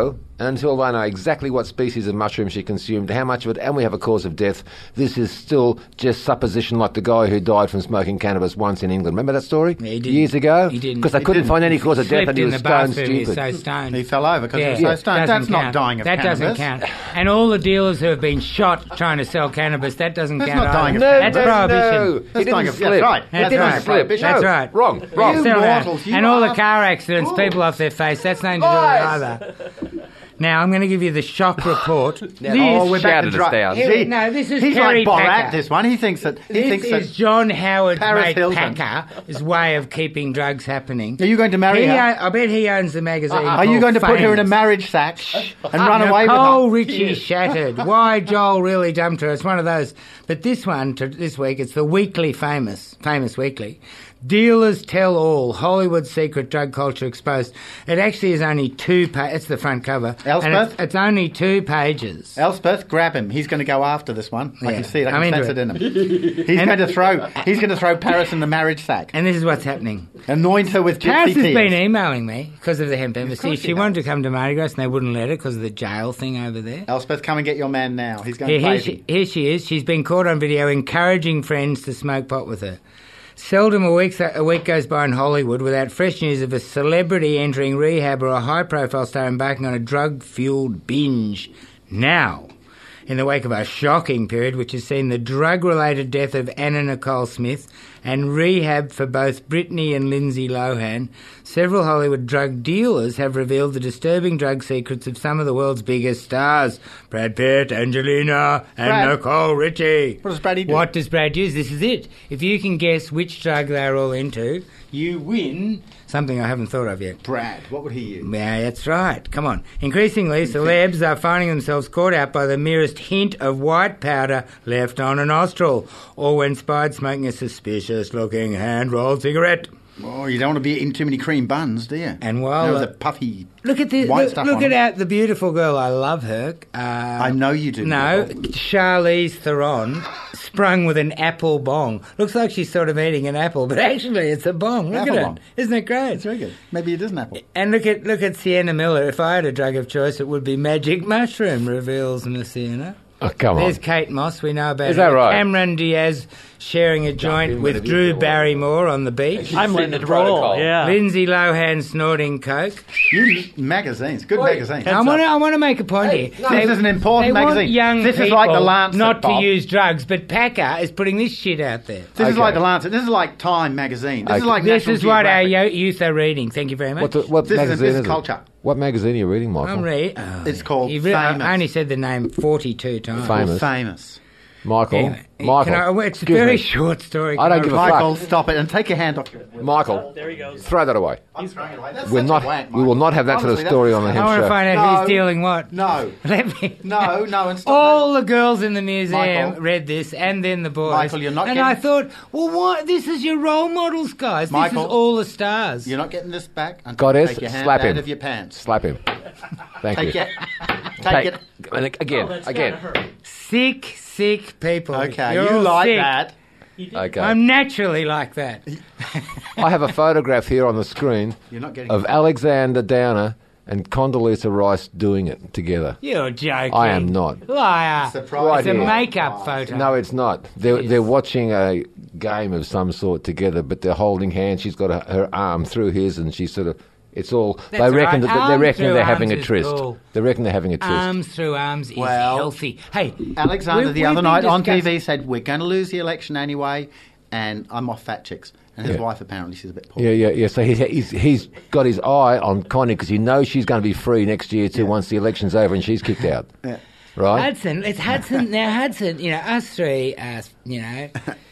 and until they know exactly what species of mushroom she consumed, how much of it, and we have a cause of death, this is still just supposition, like the guy who died from smoking cannabis once in England. Remember that story? Yeah, he didn't. Years ago? He didn't. Because they He couldn't didn't. find any cause of death Slipped and he in was the stone bathroom, he was stupid. so stoned. He fell over because Yeah, he was so stoned. doesn't That's not count. dying of that cannabis. doesn't count. And all the dealers who have been shot trying to sell cannabis, that doesn't That's count. not dying either. of No, That's no, prohibition. no. He That's didn't dying of- slip. that's right. He That's didn't right. slip. That's No, right. Wrong, Yeah, wrong. You still there. mortals, you and all the are- car accidents, Ooh. people off their face, that's nothing to do with it Lies. either. Now, I'm going to give you the shock report. This, Oh, we're back to Shouted us dry. down. Here- Gee, no, this is he's Kerry like Borat. Packer. This one, he thinks that he this thinks is that. John Howard's Paris mate Hilton. Packer's way of keeping drugs happening. Are you going to marry He, her? o- I bet he owns the magazine. Are you called going to put her in a Famous. marriage sack and run away with Nicole her? Richie shattered. Why Joel really dumped her? It's one of those. But this one, to this week, it's the Weekly Famous, Famous Weekly. Dealers tell all. Hollywood's secret drug culture exposed. It actually is only two. Pa- it's the front cover. Elspeth? And it's, it's only two pages. Elspeth, grab him. He's going to go after this one. I Yeah. can see it. I I'm can into sense it. it in him. He's And- going to throw. He's going to throw Paris in the marriage sack. And this is what's happening. Anoint her with Paris gypsy has tears. been emailing me because of the hemp embassy. course She she wanted has. to come to Mardi Gras and they wouldn't let her because of the jail thing over there. Elspeth, come and get your man now. He's going Here, here, crazy. she, here she is. She's been caught on video encouraging friends to smoke pot with her. Seldom a week, a week goes by in Hollywood without fresh news of a celebrity entering rehab or a high-profile star embarking on a drug-fueled binge. Now, in the wake of a shocking period which has seen the drug-related death of Anna Nicole Smith and rehab for both Britney and Lindsay Lohan, several Hollywood drug dealers have revealed the disturbing drug secrets of some of the world's biggest stars. Brad Pitt, Angelina, and Brad. Nicole Richie. What does Brady do? What does Brad use? This is it. If you can guess which drug they're all into, you win something I haven't thought of yet. Brad, what would he use? Yeah, that's right. Come on. Increasingly, celebs are finding themselves caught out by the merest hint of white powder left on a nostril, or when spied smoking a suspicious-looking hand-rolled cigarette. Oh, you don't want to be eating too many cream buns, do you? And while There uh, was a puffy look at this, white look, stuff look on at it. out the beautiful girl. I love her. Uh, I know you do. No, Nicole. Charlize Theron, sprung with an apple bong. Looks like she's sort of eating an apple, but actually it's a bong. Look Apple at bong. it. Isn't it great? It's very good. Maybe it is an apple. And look at look at Sienna Miller. If I had a drug of choice, it would be magic mushroom, reveals Miss Sienna. Oh, come on. There's Kate Moss. We know about Is her. that right? Cameron Diaz sharing a joint in with whenever you Drew feel like Barrymore on the beach. I'm letting it roll. Yeah. Lindsay Lohan snorting coke. You magazines, good Oi. magazines. I want to. I want to make a point Hey, here. no, this is an important they want magazine. young This is people like the Lancet, not Bob. to use drugs, but Packer is putting this shit out there. This is Okay. like the Lancet. This is like Time magazine. This is Okay. like This National is what our Geographic. yo- youth are reading. Thank you very much. What, the, what This is- magazine this is, is it? culture. What magazine are you reading, Michael? I'm reading. Oh, It's called you've re- I Famous. only said the name forty-two times. Famous. Famous. Michael. Anyway, Michael. can I, it's a excuse very me. short story. I don't Can give a Michael, fuck. stop it and take your hand off your... Michael, There he goes. throw that away. I'm throwing it away. That's We're such not. a wank, We will Michael. not have that sort of Honestly, story that's on the I Hemp want to Show. find out No. who's dealing what. No. Let me. No, no, and stop All the girls in the museum Michael. read this, and then the boys. Michael, you're not and getting- I thought, well, what? This is your role models, guys. Michael. This is all the stars. that. You're not getting this back until you Goddess, take your hand slap out him. of your pants. Slap him. Thank Take you. it. Take it. and again, Oh, that's again. gotta hurt. Sick, sick people. Okay, You're you all like sick. that. He did. Okay. I'm naturally like that. I have a photograph here on the screen You're not getting of Alexander Downer and Condoleezza Rice doing it together. You're joking. I am not. Liar. Surprise. It's a here. makeup photo. No, it's not. They're, Yes. they're watching a game of some sort together, but they're holding hands. She's got a, her arm through his, and she's sort of. It's all. That's they reckon right. that they Arms reckon through they're having arms a is tryst. cool. They reckon they're having a tryst. Arms through arms is Well, healthy. Hey, Alexander we- the we've other been night on T discuss- V said, we're going to lose the election anyway, and I'm off fat chicks. And his Yeah. wife, apparently, she's a bit poor. Yeah, yeah, yeah. So he, he's he's got his eye on Connie because he knows she's going to be free next year too once the election's over and she's kicked out. Yeah. Right? Hudson, it's Hudson. Now, Hudson, you know, us three, uh, you know,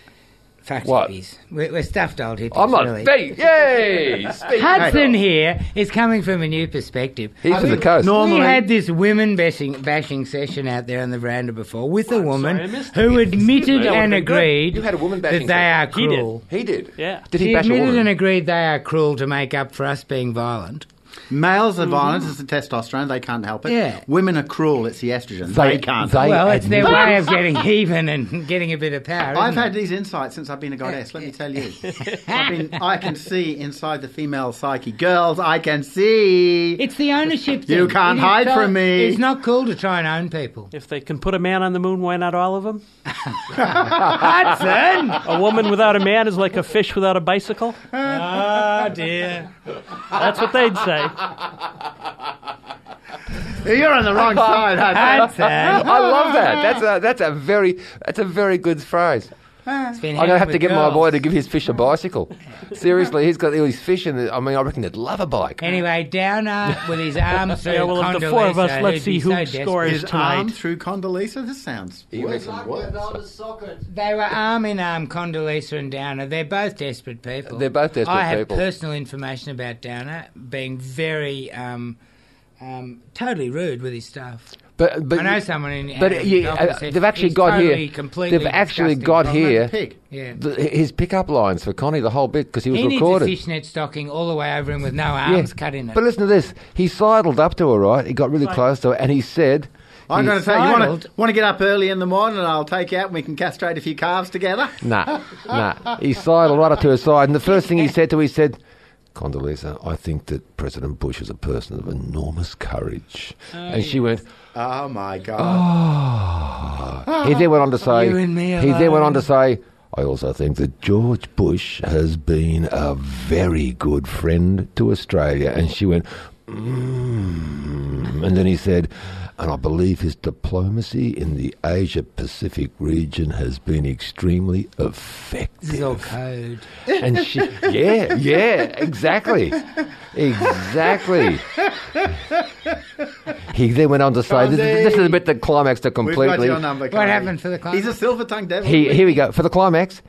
fuck What? hippies. We're, we're stuffed old hippies, I'm not. really. Hey, yay! Speak. Hudson here is coming from a new perspective. He's from the coast. Normally- We had this women bashing, bashing session out there on the veranda before with a woman sorry, I missed who admitted That would've and been good. agreed You had a woman that bashing they are He did. cruel. He did. Yeah. Did She he bash a admitted woman? and agreed they are cruel to make up for us being violent. Males are violent, it's the testosterone, they can't help it. Yeah. Women are cruel, it's the estrogen, They- they, can't. they- Well, it's their admit- way of getting even and getting a bit of power. I've isn't had it? these insights since I've been a goddess, let me tell you. I've been, I can see inside the female psyche. Girls, I can see. It's the ownership thing. You can't It is hide so- from me. It's not cool to try and own people. If they can put a man on the moon, why not all of them? Hudson! A woman without a man is like a fish without a bicycle. Oh, dear. That's what they'd say. You're on the wrong side, Hudson. Hudson! I love that. That's a that's a very that's a very good phrase. It's been I'm gonna have with to get my girls. boy to give his fish a bicycle. Seriously, he's got all his fish, and I mean, I reckon they'd love a bike. Anyway, Downer with his arms through Yeah, well, of the four of us, Condoleezza, let's who'd see be who so desperate. scores His tonight. arm through Condoleezza? This sounds worse and worse. They were arm in arm, Condoleezza and Downer. They're both desperate people. They're both desperate I have people. personal information about Downer being very, um, um, totally rude with his stuff. But but I know someone in. but uh, yeah, office uh, said they've actually he's got totally, here. completely They've actually disgusting. got Oh, here no, pig. Yeah. the, his pickup lines for Connie, the whole bit, because he was He recorded. needs a fishnet stocking all the way over him with no arms cut in it. But listen to this. He sidled up to her, right? He got really close to her, and he said, I'm he- going to say, you want Sidled. to want to get up early in the morning and I'll take you out and we can castrate a few calves together? Nah, nah. He sidled right up to her side, and the first thing he said to her, he said, Condoleezza, I think that President Bush is a person of enormous courage. and she went, Oh, my God. oh. He then went on to say, You and me he then went alone. on to say, I also think that George Bush has been a very good friend to Australia. And she went, mm. And then he said, and I believe his diplomacy in the Asia-Pacific region has been extremely effective. This is all code. And she, yeah, yeah, exactly, exactly. He then went on to say, this, this is a bit the climax to We've got completely. your number, What Connie. happened for the climax? He's a silver-tongued devil. He, here we go for the climax.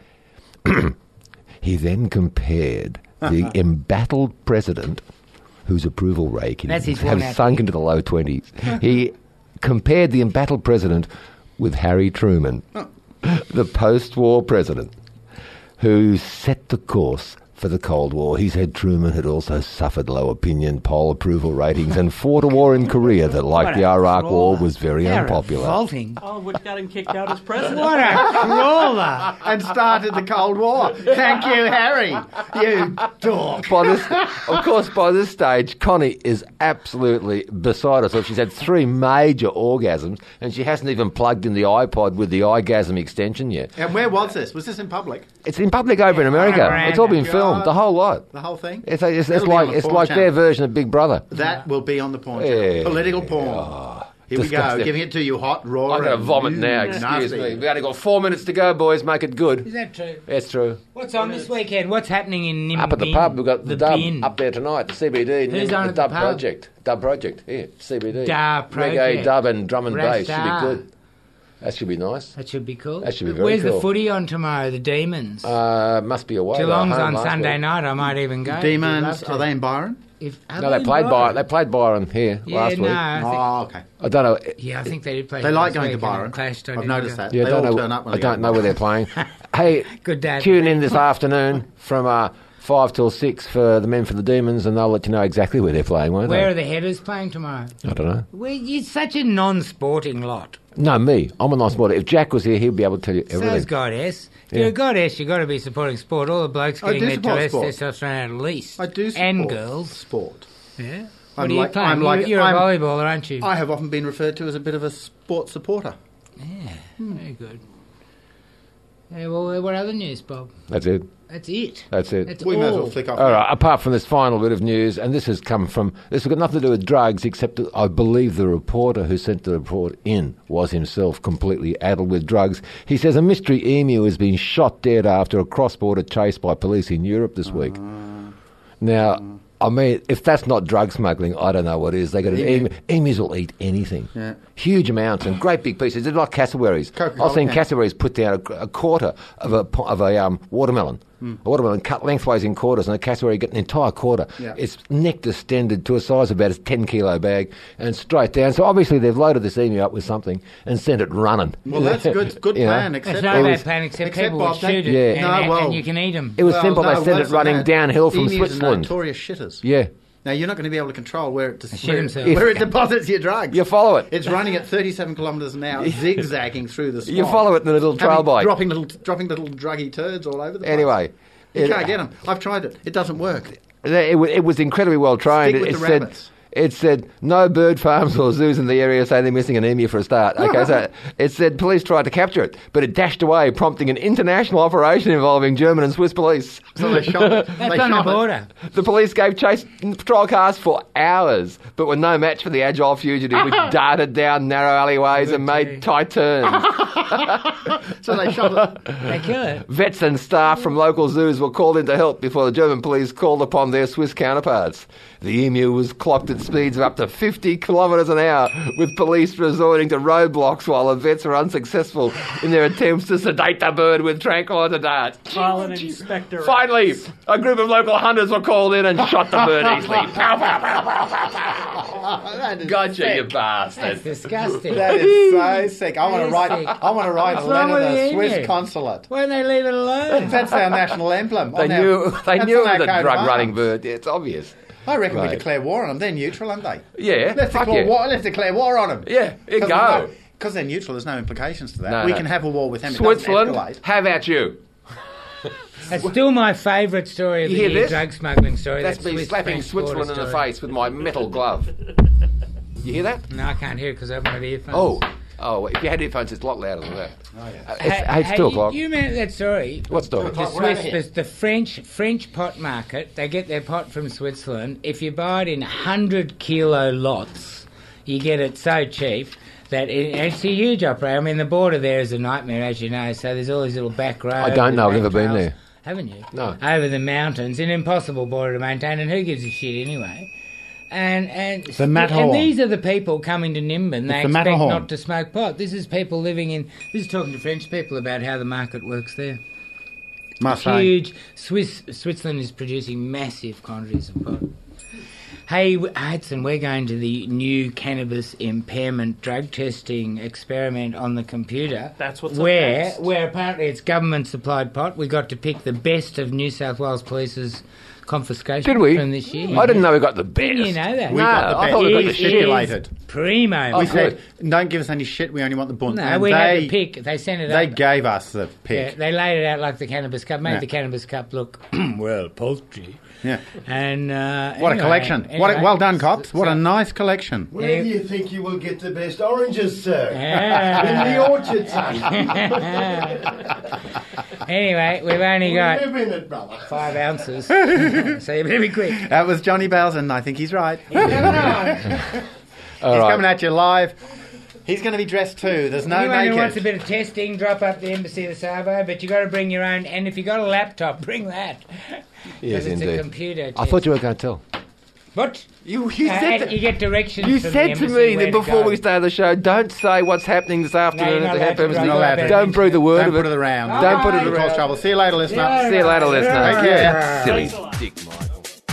He then compared the embattled president, whose approval rating That's his have worn-out sunk thing. into the low twenties. He compared the embattled president with Harry Truman, the post-war president, who set the course for the Cold War. He said Truman had also suffered low opinion poll approval ratings and fought a war in Korea that, like What the a Iraq War, crawler. was very They're unpopular. revolting. Oh, what got him kicked out as president? What a crawler! and started the Cold War. Thank you, Harry. You dork. By this, of course, by this stage, Connie is absolutely beside herself. She's had three major orgasms, and she hasn't even plugged in the iPod with the iGasm extension yet. And where was this? Was this in public? It's in public over in America. Miranda. It's all been filmed, God. the whole lot. The whole thing? It's, it's, it's That'll be like on the it's porn like channel. their version of Big Brother. That will be on the porn Yeah. channel. Political porn. Here we go, Disgusting. giving it to you hot, raw. I'm going to and- vomit now. Mm, Excuse nasty. me. We've only got four minutes to go, boys. Make it Is good. that true? That's true. What's on this weekend? What's happening in Nimbin? Up at the pub, we've got the, the Dub bin. up there tonight. The C B D. Who's the on at the Dub pub? Project. Dub Project. Here, C B D. Dub Reggae, Project. dub, and drum and bass. Should Rasta. be good. That should be nice. That should be cool. That should be very Where's cool. the footy on tomorrow? The Demons. Uh, must be away. They were Geelong's home on last Sunday week. night. I might even go. Demons, Love to. are they in Byron? If, are No, they in played Byron. Byron? They played Byron here Yeah, last no. week. I think, Oh, okay. I don't know. yeah, I think they did play. They like last going to week and it Byron. Clashed. I I've didn't noticed go. that. Yeah, I they don't all know. turn up when I they go don't to know where they're Byron. playing. Hey, Good dad. tune in this afternoon from uh, five till six for the Men for the Demons, and they'll let you know exactly where they're playing, won't Where are they? the Headers playing tomorrow? I don't know. Well, you're such a non-sporting lot. No, me. I'm a nice boy. If Jack was here, he'd be able to tell you everything. So's Goddess. If Yeah. you're a goddess, you've got to be supporting sport. All the blokes I getting do their support sport. testosterone out at least. I do support And girls. sport. Yeah. I'm What are you like- playing? I'm like- you're you're I'm- a volleyballer, aren't you? I have often been referred to as a bit of a sports supporter. Yeah, very good. Yeah, well, what other news, Bob? That's it. That's it. That's it. That's We may as all. well flick off. All now. right. Apart from this final bit of news, and this has come from this has got nothing to do with drugs, except that I believe the reporter who sent the report in was himself completely addled with drugs. He says a mystery emu has been shot dead after a cross-border chase by police in Europe this week. Now, I mean, if that's not drug smuggling, I don't know what is. They got an emu. Emus will eat anything, Yeah. huge amounts and great big pieces. They're like cassowaries. Coca-Cola I've seen can. cassowaries put down a, a quarter of a po- of a um, watermelon. A watermelon cut lengthways in quarters, and a cassowary get an entire quarter. Yeah. Its neck distended to a size of about a ten kilo bag, and straight down. So obviously they've loaded this emu up with something and sent it running. Well, that's a good, good You know? plan. It's Except not a It bad was- plan, except, except people Bob, would they- shoot it, Yeah. and, No, and- well- and you can eat them. It was Well, simple. no, they sent worse it than running that. downhill from Emus are Switzerland. notorious shitters. Yeah. Now, you're not going to be able to control where it, shit where, himself. where it deposits your drugs. You follow it. It's running at thirty-seven kilometres an hour, zigzagging through the swamp. You follow it in a little trail having- bike. Dropping little, dropping little druggy turds all over the place. Anyway. You it- can't get them. I've tried it. It doesn't work. It, wa- it was incredibly well trained. Stick with it, the said, rabbits. it said no bird farms or zoos in the area say they're missing an emu for a start. Okay, so it said police tried to capture it, but it dashed away, prompting an international operation involving German and Swiss police. So they shot it. That's they on the shot it. border. The police gave chase in patrol cars for hours, but were no match for the agile fugitive, which darted down narrow alleyways and made tight turns. So they shot it. They kill it. Vets and staff from local zoos were called in to help before the German police called upon their Swiss counterparts. The emu was clocked at speeds of up to fifty kilometres an hour, with police resorting to roadblocks while the vets were unsuccessful in their attempts to sedate the bird with tranquilizer darts. Call an inspector. Finally, a group of local hunters were called in and shot the bird easily. Pow, pow, pow, pow, pow, pow. That is Gotcha, sick. you bastard. That's disgusting. That is so sick. I want to write. sick. I want to write a What's wrong letter to with the the Swiss emu? consulate. Why don't they leave it alone? That's our national emblem. They on our- knew, they that's knew on it was our a coat of drug-running arms. bird. It's obvious. I reckon Right. we declare war on them. They're neutral, aren't they? Yeah, Let's fuck declare yeah. war. Let's declare war on them. Yeah, here you go. Because they're neutral, there's no implications to that. No, we no. can have a war with them. It Switzerland, doesn't escalate. have at you. That's still my favourite story of You the hear year, this? drug smuggling story. That's that me Swiss slapping French Switzerland in border the story. face with my metal glove. You hear that? No, I can't hear it because I haven't got earphones. Oh, oh! If you had earphones, it's a lot louder than that. Oh, yeah. Uh, it's, Hey, hey, it's hey, two you- o'clock. You remember that story? What story? The Swiss, the, the French French pot market. They get their pot from Switzerland. If you buy it in hundred kilo lots, you get it so cheap that it, it's a huge operation. I mean, the border there is a nightmare, as you know. So there's all these little back roads. I don't know, I've and never back been trails. there. Haven't you? No. Over the mountains, an impossible border to maintain, and who gives a shit anyway? And and The Matterhorn. and these are the people coming to Nimbin. They It's the expect Matterhorn. not to smoke pot. This is people living in. This is talking to French people about how the market works there. Marseille. Huge. Swiss Switzerland is producing massive quantities of pot. Hey, w- Hudson, we're going to the new cannabis impairment drug testing experiment on the computer. That's what's up where, next. where apparently it's government supplied pot. We got to pick the best of New South Wales Police's confiscation Did we? from this year. I didn't know we got the best. Didn't you know that? We No, got the I best. thought we got the It shit. is Stipulated. Primo. We Oh, said, don't give us any shit, we only want the bunt. no, And we they, had the pick. They sent it They up. gave us the Yeah, pick. they laid it out like the cannabis cup, made Yeah. the cannabis cup look, well, poultry. Yeah. And uh, What anyway, a collection. What a, anyway, well done, cops. What so- a nice collection. Where do you think you will get the best oranges, sir? Yeah. In the orchard, son. Anyway, we've only We got live in it, brother. five ounces, so you better be quick. That was Johnny Bowson. I think he's right. All He's right. coming at you live. He's going to be dressed too. There's no Anyone naked. who wants a bit of testing, drop up the Embassy of the Savo, but you got to bring your own. And if you got a laptop, bring that. Yes, Because it's indeed. a computer. I thought you were going to tell. What? You, you Uh, said and that- you get directions. You from said the to embassy me where that to before go. we started the show, don't say what's happening this afternoon you're at not the Hemp allowed to Embassy. write Not allowed to. Don't breathe the word Don't of put it. it around. Don't put it It'll cause around. trouble. See you later, listener. Yeah. See you later, listener. Yeah. Take care. Silly Thanks a lot. dick, Michael.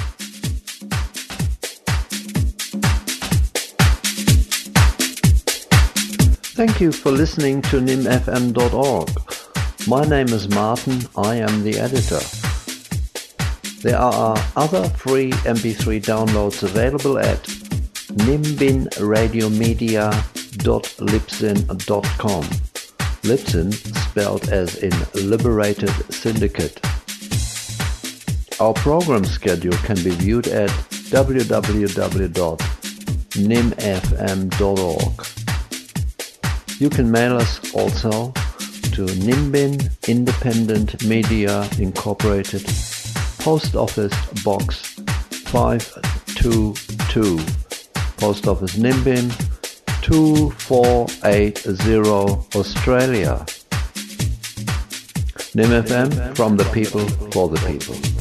Thank you for listening to nim f m dot org. My name is Martin, I am the editor. There are other free M P three downloads available at nimbinradiomedia dot libsyn dot com. Libsyn spelled as in Liberated Syndicate. Our program schedule can be viewed at w w w dot nim f m dot org. You can mail us also to Nimbin Independent Media Incorporated, Post Office Box five two two, Post Office Nimbin two four eight zero, Australia. Nim F M, from the people, for the people.